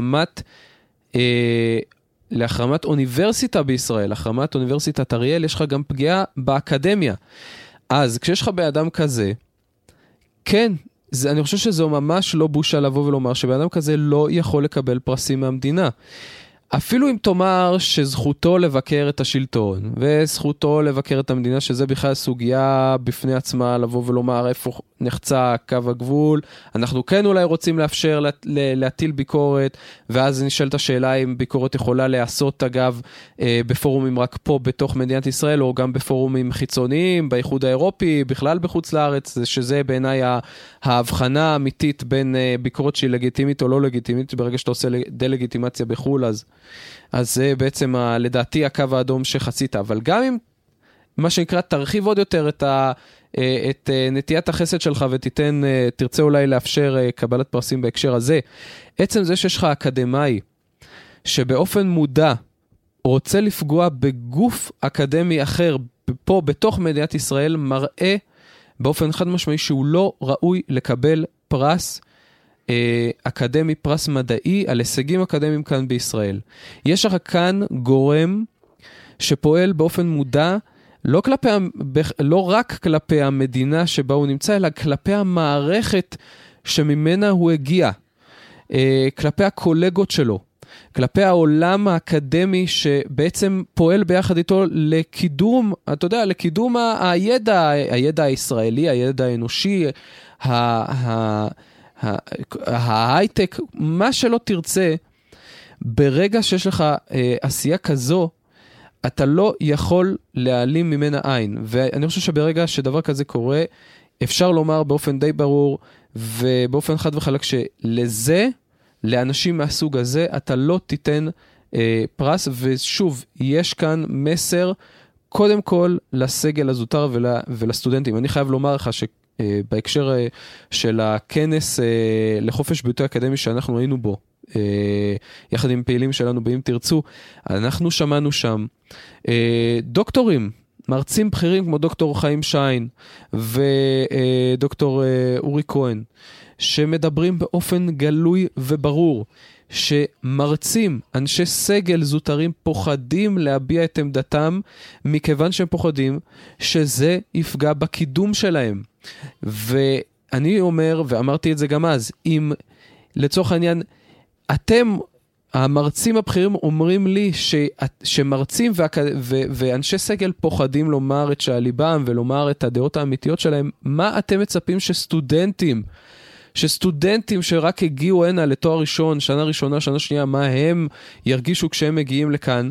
Speaker 3: להחרמת אוניברסיטה בישראל, החרמת אוניברסיטת אריאל, יש לך גם פגיעה באקדמיה. אז כשיש לך באדם כזה, כן, אני חושב שזו ממש לא בושה לבוא ולומר שבאדם כזה לא יכול לקבל פרסים מהמדינה. אפילו אם תאמר שזכותו לבקר את השלטון, וזכותו לבקר את המדינה, שזה בכלל סוגיה בפני עצמה, לבוא ולומר איפה נחצה קו הגבול, אנחנו כן אולי רוצים לאפשר להטיל ביקורת, ואז נשאלת השאלה אם ביקורת יכולה לעשות אגב בפורומים רק פה בתוך מדינת ישראל, או גם בפורומים חיצוניים, באיחוד האירופי, בכלל בחוץ לארץ, שזה בעיניי ההבחנה האמיתית בין ביקורת שהיא לגיטימית או לא לגיטימית, ברגע שאתה עושה דלגיטימציה בחול, אז זה בעצם לדעתי הקו האדום שחצית, אבל גם אם מה שנקרא תרחיב עוד יותר את נטיית החסד שלך ותרצה אולי לאפשר קבלת פרסים בהקשר הזה, עצם זה שיש לך אקדמאי שבאופן מודע רוצה לפגוע בגוף אקדמי אחר פה בתוך מדינת ישראל, מראה באופן חד משמעי שהוא לא ראוי לקבל פרס אקדמי, פרס מדעי על הישגים אקדמיים כאן בישראל. יש לך כאן גורם שפועל באופן מודע לא רק כלפי המדינה שבה הוא נמצא, אלא כלפי המערכת שממנה הוא הגיע, כלפי הקולגות שלו, כלפי העולם האקדמי שבעצם פועל ביחד איתו לקידום, אתה יודע, לקידום הידע הישראלי, הידע האנושי, ההייטק, מה שלא תרצה. ברגע שיש לך עשייה כזו, אתה לא יכול להעלים ממנה עין, ואני חושב שברגע שדבר כזה קורה, אפשר לומר באופן די ברור, ובאופן חד וחלק שלזה, לאנשים מהסוג הזה, אתה לא תיתן פרס, ושוב, יש כאן מסר, קודם כל, לסגל הזוטר ולסטודנטים. אני חייב לומר לך שבהקשר של הכנס לחופש ביטוי אקדמי שאנחנו היינו בו, יחד עם פעילים שלנו באם תרצו, אנחנו שמענו שם דוקטורים, מרצים בכירים כמו דוקטור חיים שיין ודוקטור אורי כהן, שמדברים באופן גלוי וברור, שמרצים, אנשי סגל זוטרים פוחדים להביע את עמדתם, מכיוון שהם פוחדים שזה יפגע בקידום שלהם. ואני אומר, ואמרתי את זה גם אז, אם לצורך העניין, אתם, המרצים הבכירים אומרים לי שמרצים ואנשי סגל פוחדים לומר את שעליבם ולומר את הדעות האמיתיות שלהם, מה אתם מצפים שסטודנטים שרק הגיעו הנה לתואר ראשון, שנה ראשונה, שנה שנייה, מה הם ירגישו כשהם מגיעים לכאן?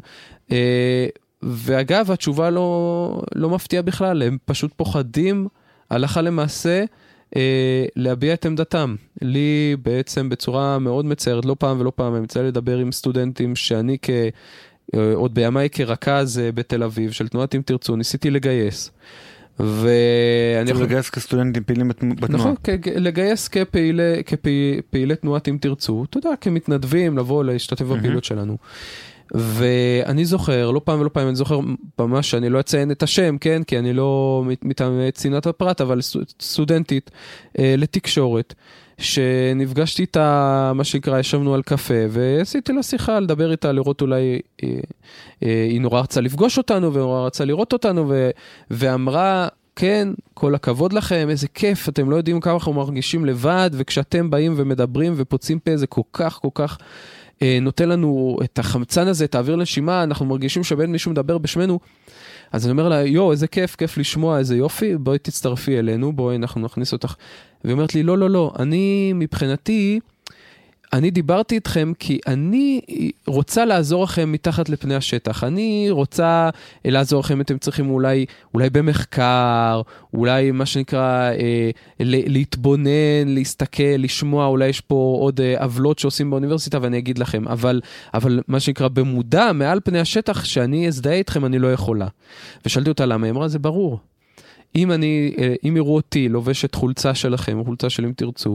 Speaker 3: ואגב, התשובה לא מפתיעה בכלל, הם פשוט פוחדים הלכה למעשה להביע את עמדתם. לי בעצם בצורה מאוד מצערת, לא פעם ולא פעם, אני מצא לדבר עם סטודנטים שאני עוד בימיי כרכז בתל אביב, של תנועת אם תרצו, ניסיתי לגייס.
Speaker 1: צריך לגייס כסטודנטים פעילים בתנועה. נכון,
Speaker 3: לגייס כפעילי תנועת אם תרצו, אתה יודע, כמתנדבים לבוא להשתתף בפעילות שלנו. ואני זוכר, לא פעם ולא פעם, אני זוכר ממש שאני לא אציין את השם, כן? כי אני לא מטעם צנעת הפרט, אבל סטודנטית לתקשורת, שנפגשתי איתה, מה שנקרא, ישבנו על קפה, ועשיתי לה שיחה, לדבר איתה, לראות אולי, היא נורא רצה לפגוש אותנו, ונורא רצה לראות אותנו, ואמרה, כן, כל הכבוד לכם, איזה כיף, אתם לא יודעים כמה אנחנו מרגישים לבד, וכשאתם באים ומדברים ופוצעים פה, זה כל כך, כל כך נותן לנו את החמצן הזה, את האוויר לנשימה, אנחנו מרגישים שבין מישהו מדבר בשמנו, אז אני אומר לה, איזה כיף לשמוע, איזה יופי, בואי תצטרפי אלינו, בואי אנחנו נכניס אותך. והיא אומרת לי, לא, אני מבחינתי, אני דיברתי איתכם כי אני רוצה לעזור לכם מתחת לפני השטח. אני רוצה לעזור לכם, אתם צריכים אולי במחקר, אולי מה שנקרא להתבונן, להסתכל, לשמוע, אולי יש פה עוד עבלות שעושים באוניברסיטה ואני אגיד לכם, אבל מה שנקרא במודע, מעל פני השטח, שאני אזדהה איתכם, אני לא יכולה. ושאלתי אותה למה, היא אמרה, זה ברור. אם יראו אותי לובשת חולצה שלכם, חולצה של אם תרצו,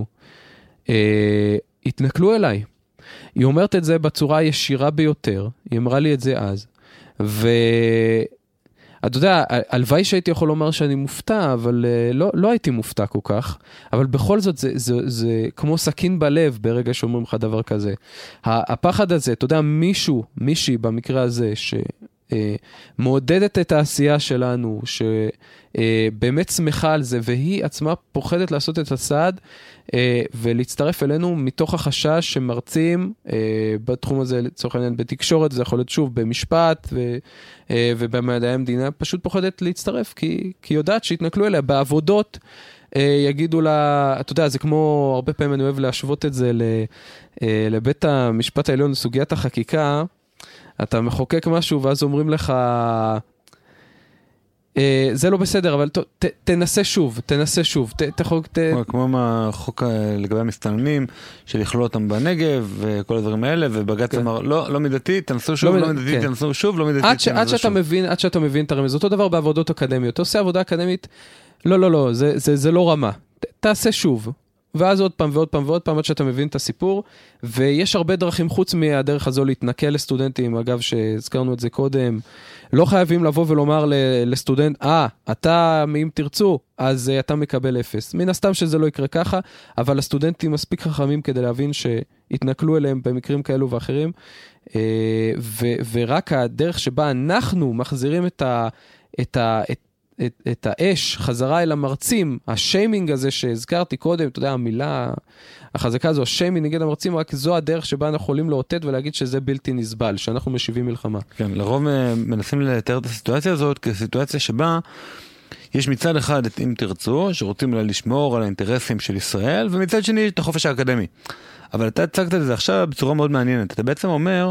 Speaker 3: התנכלו אליי. היא אומרת את זה בצורה הישירה ביותר, היא אמרה לי את זה אז, ואתה יודע, הלוואי שהייתי יכול לומר שאני מופתע, אבל לא הייתי מופתע כל כך, אבל בכל זאת זה כמו סכין בלב ברגע שאומרים לך דבר כזה. הפחד הזה, אתה יודע, מישהי במקרה הזה, שמעודדת את העשייה שלנו, שבאמת שמחה על זה, והיא עצמה פוחדת לעשות את הצעד, ולהצטרף אלינו מתוך החשש שמרצים בתחום הזה, לצורך העניין בתקשורת, זה יכול להיות שוב במשפט ובמדעי המדינה, פשוט פוחדת להצטרף, כי יודעת שהתנכלו אליה בעבודות, יגידו לה, אתה יודע, זה כמו, הרבה פעמים אני אוהב להשוות את זה לבית המשפט העליון, לסוגיית החקיקה, אתה מחוקק משהו ואז אומרים לך, זה לא בסדר, אבל תנסה שוב. כמו
Speaker 1: החוק לגבי המסתננים, של לכלול אותם בנגב, וכל הדברים האלה, ובג"ץ אמר, לא מידתי, תנסו שוב, לא מידתי, תנסו שוב, לא מידתי, תנסו שוב. עד שאתה מבין את הרמז, אותו דבר בעבודות אקדמיות. אתה עושה עבודה אקדמית, לא, זה לא רמה. תעשה שוב. ואז עוד פעם ועוד פעם ועוד פעם עד שאתה מבין את הסיפור, ויש הרבה דרכים חוץ מהדרך הזו להתנקל לסטודנטים, אגב שהזכרנו את זה קודם, לא חייבים לבוא ולומר לסטודנט, אתה אם תרצו, אז אתה מקבל 0. מן הסתם שזה לא יקרה ככה, אבל הסטודנטים מספיק חכמים כדי להבין שהתנקלו אליהם במקרים כאלו ואחרים, ורק הדרך שבה אנחנו מחזירים את האש חזרה אל המרצים, השיימינג הזה שהזכרתי קודם, אתה יודע, המילה החזקה הזו, השיימינג נגד המרצים, רק זו הדרך שבה אנחנו יכולים לאותת ולהגיד שזה בלתי נסבל, שאנחנו משיבים מלחמה. כן, לרוב מנסים לתאר את הסיטואציה הזאת כסיטואציה שבה יש מצד אחד את אם תרצו, שרוצים לשמור על האינטרסים של ישראל, ומצד שני את החופש האקדמי. אבל אתה הצגת את זה עכשיו בצורה מאוד מעניינת. אתה בעצם אומר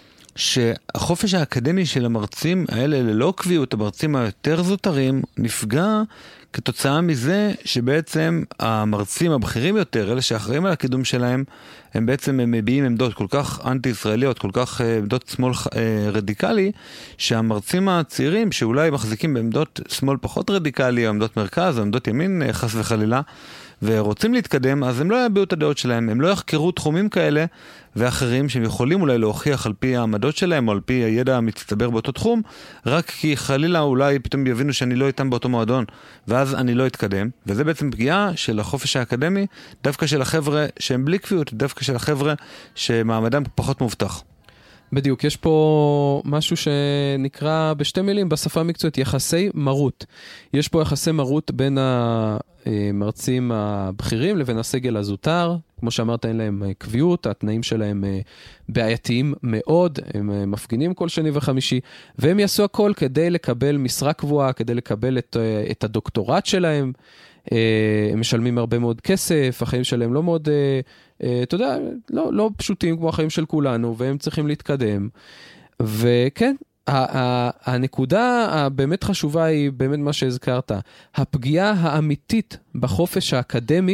Speaker 1: שהחופש האקדמי של המרצים האלה ללא קביעות, המרצים היותר זוטרים, נפגע כתוצאה מזה שבעצם המרצים הבכירים יותר, אלה שאחראים על הקידום שלהם, הם בעצם מביעים עמדות כל כך אנטי-ישראליות, כל כך עמדות שמאל רדיקלי, שהמרצים הצעירים שאולי מחזיקים בעמדות שמאל פחות רדיקלי, או עמדות מרכז, או עמדות ימין חס וחלילה, ורוצים להתקדם, אז הם לא יביעו את הדעות שלהם, הם לא יחקרו תחומים כאלה ואחרים שהם יכולים אולי להוכיח על פי העמדות שלהם או על פי הידע המצטבר באותו תחום, רק כי חלילה אולי פתאום יבינו שאני לא איתם באותו מועדון, ואז אני לא אתקדם, וזה בעצם פגיעה של החופש האקדמי, דווקא של החבר'ה שהם בלי קביעות, דווקא של החבר'ה שמעמדם פחות מובטח.
Speaker 3: בדיוק, יש פה משהו שנקרא בשתי מילים, בשפה המקצועית, יחסי מרות. יש פה יחסי מרות בין המרצים הבכירים לבין הסגל הזוטר. כמו שאמרת, אין להם קביעות, התנאים שלהם בעייתיים מאוד, הם מפגינים כל שני וחמישי, והם יעשו הכל כדי לקבל משרה קבועה, כדי לקבל את הדוקטורט שלהם. הם משלמים הרבה מאוד כסף, החיים שלהם לא מאוד, אתה יודע, לא פשוטים כמו החיים של כולנו, והם צריכים להתקדם. וכן, הנקודה הבאמת חשובה היא באמת מה שהזכרת, הפגיעה האמיתית בחופש האקדמי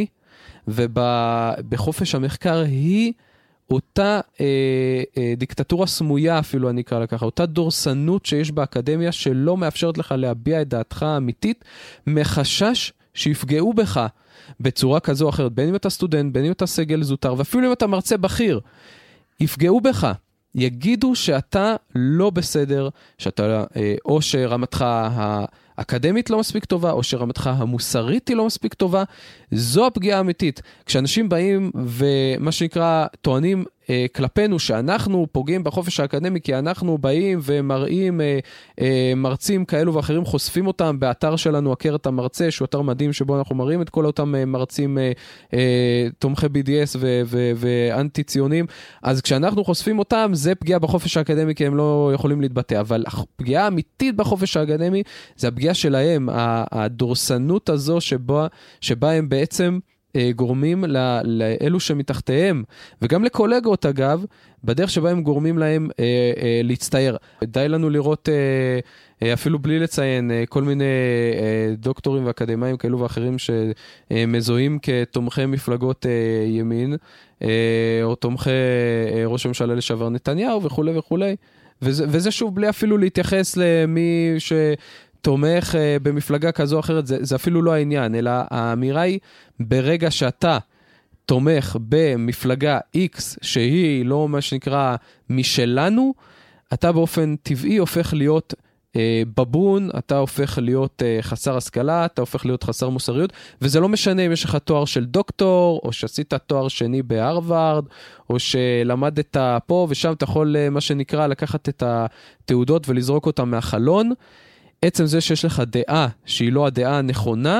Speaker 3: ובחופש המחקר היא אותה דיקטטורה סמויה אפילו אני אקרא לככה, אותה דורסנות שיש באקדמיה שלא מאפשרת לך להביע את דעתך האמיתית, מחשש שיפגעו בך בצורה כזו או אחרת, בין אם אתה סטודנט, בין אם אתה סגל זוטר, ואפילו אם אתה מרצה בכיר, יפגעו בך, יגידו שאתה לא בסדר, שאתה, או שרמתך האקדמית לא מספיק טובה, או שרמתך המוסרית היא לא מספיק טובה, זו הפגיעה האמיתית. כשאנשים באים ומה שנקרא טוענים כלפינו, שאנחנו פוגעים בחופש האקדמי, כי אנחנו באים ומראים מרצים כאלו ואחרים, חושפים אותם באתר שלנו, הכרת המרצה, שהוא אתר מדהים שבו אנחנו מראים את כל אותם מרצים תומכי BDS ואנטי ציונים, אז כשאנחנו חושפים אותם, זה פגיעה בחופש האקדמי, כי הם לא יכולים להתבטא, אבל הפגיעה האמיתית בחופש האקדמי, זה הפגיעה שלהם, הדורסנות הזו שבה הם בעצם גורמים לאלו שמתחתיהם, וגם לקולגות אגב, בדרך שבה הם גורמים להם להצטייר. די לנו לראות, אפילו בלי לציין, כל מיני דוקטורים ואקדמיים כאלו ואחרים שמזוהים כתומכי מפלגות ימין, או תומכי ראש הממשלה לשעבר נתניהו וכו' וכו'. וזה שוב בלי אפילו להתייחס למי תומך במפלגה כזו או אחרת, זה אפילו לא העניין, אלא האמירה היא, ברגע שאתה תומך במפלגה X, שהיא לא מה שנקרא משלנו, אתה באופן טבעי הופך להיות בבון, אתה הופך להיות חסר השכלה, אתה הופך להיות חסר מוסריות, וזה לא משנה אם יש לך תואר של דוקטור, או שעשית תואר שני בהרווארד, או שלמדת פה ושם, אתה יכול מה שנקרא לקחת את התעודות ולזרוק אותם מהחלון, עצם זה שיש לך דעה שהיא לא הדעה הנכונה,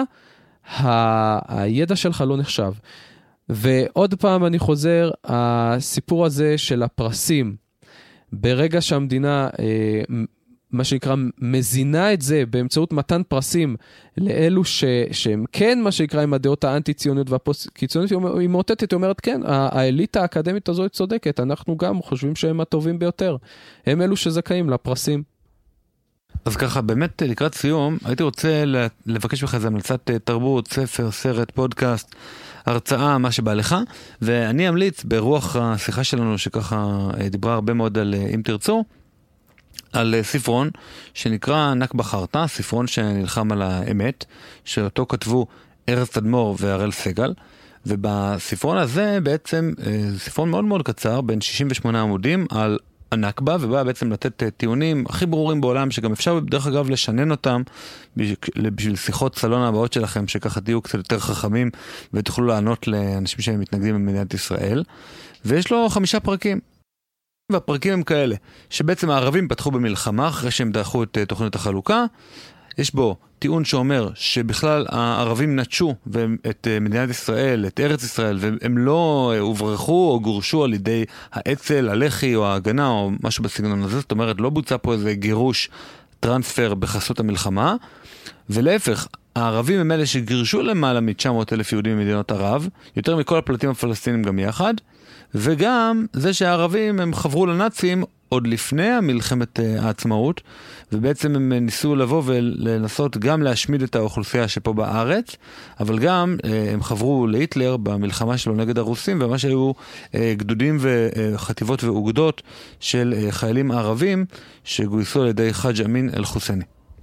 Speaker 3: הידע שלך לא נחשב. ועוד פעם אני חוזר, הסיפור הזה של הפרסים, ברגע שהמדינה, מה שנקרא, מזינה את זה באמצעות מתן פרסים לאלו שהם כן, מה שנקרא, עם הדעות האנטי-ציוניות והפוסט-קיצוניות, היא מאותתת, היא אומרת, כן, האליטה האקדמית הזו היא צודקת, אנחנו גם חושבים שהם הטובים ביותר. הם אלו שזכאים לפרסים.
Speaker 1: אז ככה, באמת לקראת סיום, הייתי רוצה לבקש לך איזה המלצת תרבות, ספר, סרט, פודקאסט, הרצאה, מה שבא לך, ואני אמליץ ברוח השיחה שלנו שככה דיברה הרבה מאוד על אם תרצו, על ספרון שנקרא נכבה חרטה, ספרון שנלחם על האמת, שאותו כתבו ארז תדמור והראל סגל, ובספרון הזה בעצם, ספרון מאוד מאוד קצר, בין 68 עמודים על הנכבה, ובא בעצם לתת טיעונים הכי ברורים בעולם, שגם אפשר דרך אגב לשנן אותם בשביל שיחות סלון הבאות שלכם, שככה תהיו קצת יותר חכמים ותוכלו לענות לאנשים שהם מתנגדים במדינת ישראל. ויש לו 5 פרקים. והפרקים הם כאלה, שבעצם הערבים פתחו במלחמה אחרי שהם דרכו את תוכנית החלוקה. יש בו טיעון שאומר שבכלל הערבים נטשו את מדינת ישראל, את ארץ ישראל, והם לא הוברחו או גורשו על ידי האצ"ל, הלח"י או ההגנה או משהו בסגנון הזה. זאת אומרת, לא בוצע פה איזה גירוש, טרנספר בחסות המלחמה, ולהפך, הערבים הם אלה שגירשו למעלה מ-900,000 יהודים ממדינות ערב, יותר מכל הפליטים הפלסטינים גם יחד, וגם זה שהערבים הם חברו לנאצים עוד לפני המלחמת העצמאות, ובעצם הם ניסו לבוא ולנסות גם להשמיד את האוכלוסייה שפה בארץ, אבל גם הם חברו להיטלר במלחמה שלו נגד הרוסים, ומה שהיו גדודים וחטיבות ואוגדות של חיילים ערבים שגויסו על ידי חאג' אמין אל-חוסייני.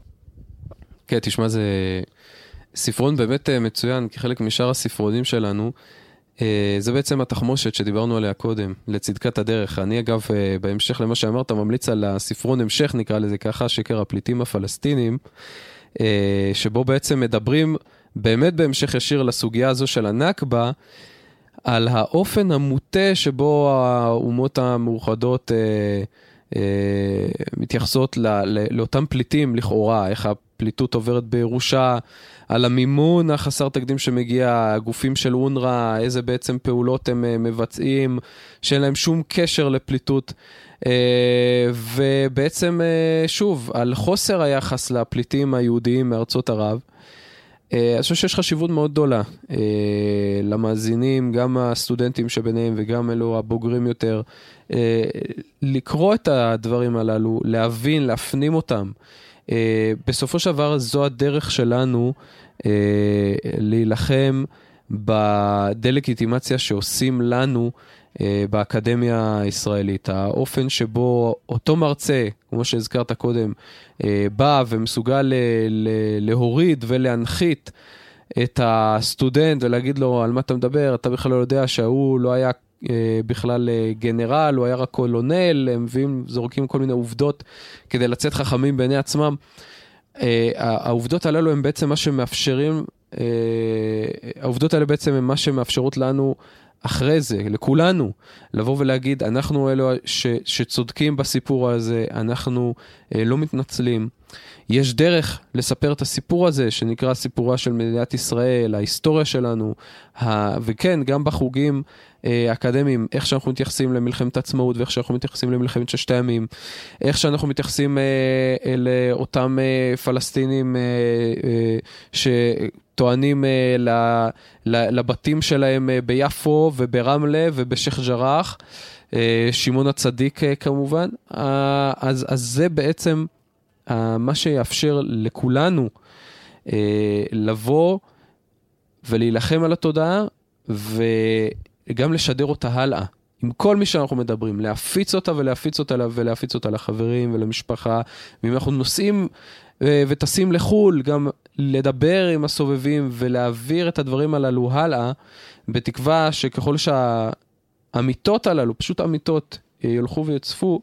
Speaker 3: כן, תשמע, זה ספרון באמת מצוין, כחלק משאר הספרונים שלנו, זה בעצם התחמושת שדיברנו עליה קודם, לצדקת הדרך. אני אגב, בהמשך למה שאמרת, ממליץ על הספרון המשך, נקרא לזה ככה, שקר הפליטים הפלסטינים, שבו בעצם מדברים באמת בהמשך ישיר לסוגיה הזו של הנכבה, על האופן המוטה שבו האומות המאוחדות מתייחסות לאותם פליטים לכאורה, איך הפליטות עוברת בירושה, על המימון החסר תקדים שמגיע, הגופים של אונר"א, איזה בעצם פעולות הם מבצעים, שאין להם שום קשר לפליטות, ובעצם שוב, על חוסר היחס לפליטים היהודיים מארצות ערב. אני חושב שיש חשיבות מאוד גדולה למאזינים, גם הסטודנטים שביניהם וגם אלו הבוגרים יותר, לקרוא את הדברים הללו, להבין, להפנים אותם. בסופו של דבר זו הדרך שלנו להילחם בדה-לגיטימציה שעושים לנו באקדמיה הישראלית. האופן שבו אותו מרצה, כמו שהזכרת קודם, בא ומסוגל להוריד ולהנחית את הסטודנט ולהגיד לו על מה אתה מדבר, אתה בכלל לא יודע שהוא לא היה בכלל גנרל, הוא היה רק קולונל, הם זורקים כל מיני עובדות כדי לצאת חכמים בעיני עצמם. העובדות הללו הם בעצם מה שמאפשרים, העובדות האלה בעצם הם מה שמאפשרות לנו אחרי זה, לכולנו, לבוא ולהגיד, אנחנו אלו שצודקים בסיפור הזה, אנחנו לא מתנצלים. יש דרך לספר את הסיפור הזה, שנקרא סיפורה של מדינת ישראל, ההיסטוריה שלנו, וכן, גם בחוגים אקדמיים, איך שאנחנו מתייחסים למלחמת עצמאות, ואיך שאנחנו מתייחסים למלחמת ששת הימים, איך שאנחנו מתייחסים לאותם פלסטינים שטוענים לבתים שלהם ביפו וברמלה ובשייח' ג'ראח, שמעון הצדיק כמובן, אז זה בעצם מה שיאפשר לכולנו לבוא ולהילחם על התודעה וגם לשדר אותה הלאה. עם כל מי שאנחנו מדברים, להפיץ אותה ולהפיץ אותה ולהפיץ אותה לחברים ולמשפחה. ואם אנחנו נוסעים וטסים לחול, גם לדבר עם הסובבים ולהעביר את הדברים הללו הלאה, בתקווה שככל שהאמיתות הללו, פשוט אמיתות, ילכו ויצפו,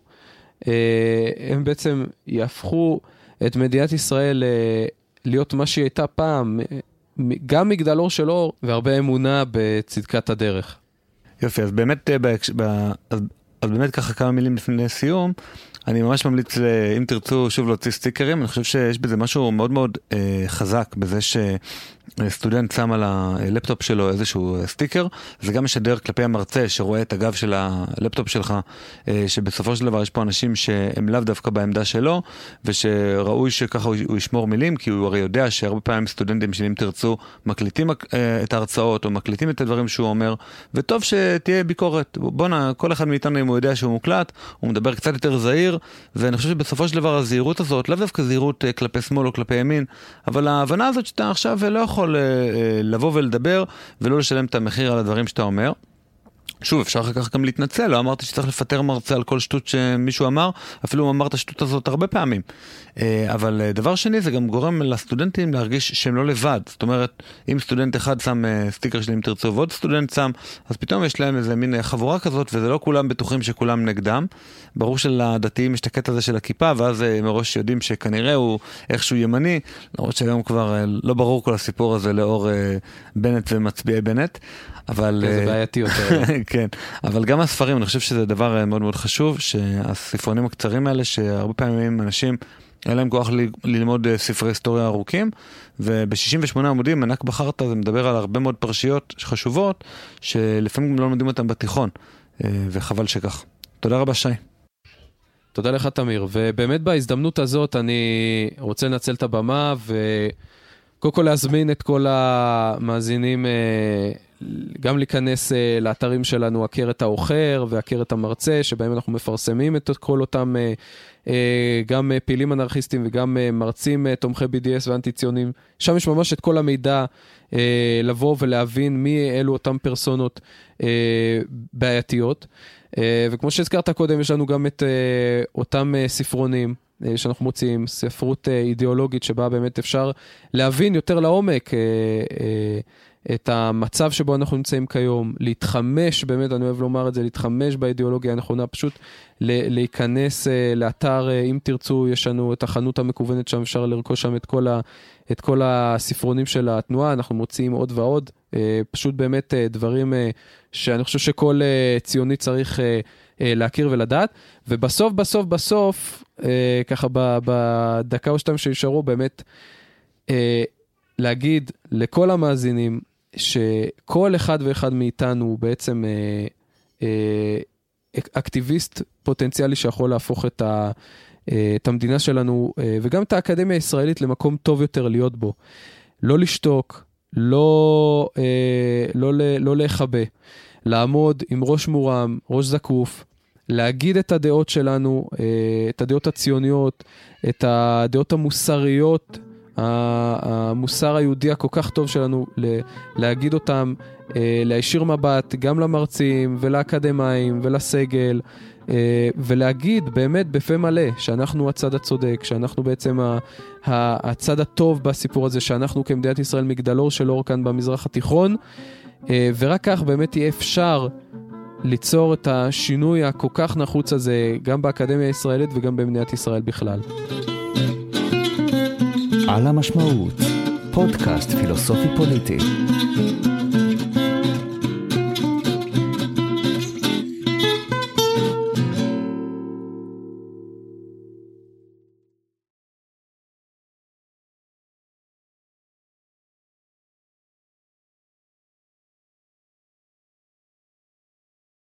Speaker 3: הם בעצם יהפכו את מדינת ישראל להיות מה שהיא הייתה פעם, גם מגדל אור של אור, והרבה אמונה בצדקת הדרך.
Speaker 1: יופי, אז באמת, אז באמת ככה כמה מילים לפני סיום, אני ממש ממליץ, אם תרצו שוב להוציא סטיקרים, אני חושב שיש בזה משהו מאוד מאוד חזק, בזה שסטודנט שם על הלפטופ שלו איזשהו סטיקר, זה גם משדר כלפי המרצה שרואה את הגב של הלפטופ שלך, שבסופו של דבר יש פה אנשים שהם לאו דווקא בעמדה שלו, ושראוי שככה הוא ישמור מילים, כי הוא הרי יודע שהרבה פעמים סטודנטים שאם תרצו מקליטים את ההרצאות, או מקליטים את הדברים שהוא אומר, וטוב שתהיה ביקורת. בוא'נה, כל אחד מאיתנו אם הוא יודע שהוא מוקלט, הוא מדבר קצת יותר זהיר, ואני חושב שבסופו של דבר הזהירות הזאת, לאו דווקא זהירות כלפי שמאל או כלפי ימין, אבל ההבנה הזאת שאתה עכשיו לא יכול לבוא ולדבר, ולא לשלם את המחיר על הדברים שאתה אומר. שוב, אפשר אחר כך גם להתנצל, לא אמרתי שצריך לפטר מרצה על כל שטות שמישהו אמר, אפילו הוא אמר את השטות הזאת הרבה פעמים. אבל דבר שני, זה גם גורם לסטודנטים להרגיש שהם לא לבד. זאת אומרת, אם סטודנט אחד שם סטיקר שלי אם תרצו, ועוד סטודנט שם, אז פתאום יש להם איזה מין חבורה כזאת, וזה לא כולם בטוחים שכולם נגדם. ברור שלדתיים יש את הקטע הזה של הכיפה, ואז מראש יודעים שכנראה הוא איכשהו ימני, למרות שהיום כבר לא ברור כל הסיפור הזה לאור בנט ומצביעי בנט. אבל
Speaker 3: זה בעייתי יותר.
Speaker 1: כן, אבל גם הספרים, אני חושב שזה דבר מאוד מאוד חשוב, שהספרונים הקצרים האלה, שהרבה פעמים אנשים, אין להם כוח ללמוד ספרי היסטוריה ארוכים, וב-68 עמודים, מנק בחרת, זה מדבר על הרבה מאוד פרשיות חשובות, שלפעמים לא לומדים אותם בתיכון, וחבל שכך. תודה רבה, שי.
Speaker 3: תודה לך, תמיר, ובאמת בהזדמנות הזאת, אני רוצה לנצל את הבמה, וקודם כל להזמין את כל המאזינים, גם להיכנס לאתרים שלנו, הכרת האוחר והכרת המרצה, שבהם אנחנו מפרסמים את כל אותם גם פעילים אנרכיסטים וגם מרצים תומכי BDS ואנטי-ציונים. שם יש ממש את כל המידע לבוא ולהבין מי אלו אותם פרסונות בעייתיות. וכמו שהזכרת קודם, יש לנו גם את אותם ספרונים שאנחנו מוצאים, ספרות אידיאולוגית שבה באמת אפשר להבין יותר לעומק את המצב שבו אנחנו נמצאים כיום, להתחמש, באמת אני אוהב לומר את זה, להתחמש באידיאולוגיה הנכונה, פשוט להיכנס לאתר, אם תרצו, יש לנו את החנות המקוונת שם, אפשר לרכוש שם את כל הספרונים של התנועה, אנחנו מוציאים עוד ועוד, פשוט באמת דברים שאני חושב שכל ציוני צריך להכיר ולדעת, ובסוף, בסוף, ככה בדקה או שתיים שישארו, באמת להגיד לכל המאזינים, שכל אחד ואחד מאיתנו הוא בעצם אקטיביסט פוטנציאלי שיכול להפוך את המדינה שלנו, וגם את האקדמיה הישראלית למקום טוב יותר להיות בו. לא לשתוק, לא להיחבא, לעמוד עם ראש מורם, ראש זקוף, להגיד את הדעות שלנו, את הדעות הציוניות, את הדעות המוסריות, המוסר היהודי הכל כך טוב שלנו, להגיד אותם, להישיר מבט גם למרצים ולאקדמיים ולסגל, ולהגיד באמת בפה מלא שאנחנו הצד הצודק, שאנחנו בעצם הצד הטוב בסיפור הזה, שאנחנו כמדינת ישראל מגדלור של אור כאן במזרח התיכון, ורק כך באמת יהיה אפשר ליצור את השינוי הכל כך נחוץ הזה גם באקדמיה הישראלית וגם במדינת ישראל בכלל.
Speaker 2: על המשמעות, פודקאסט פילוסופי פוליטי.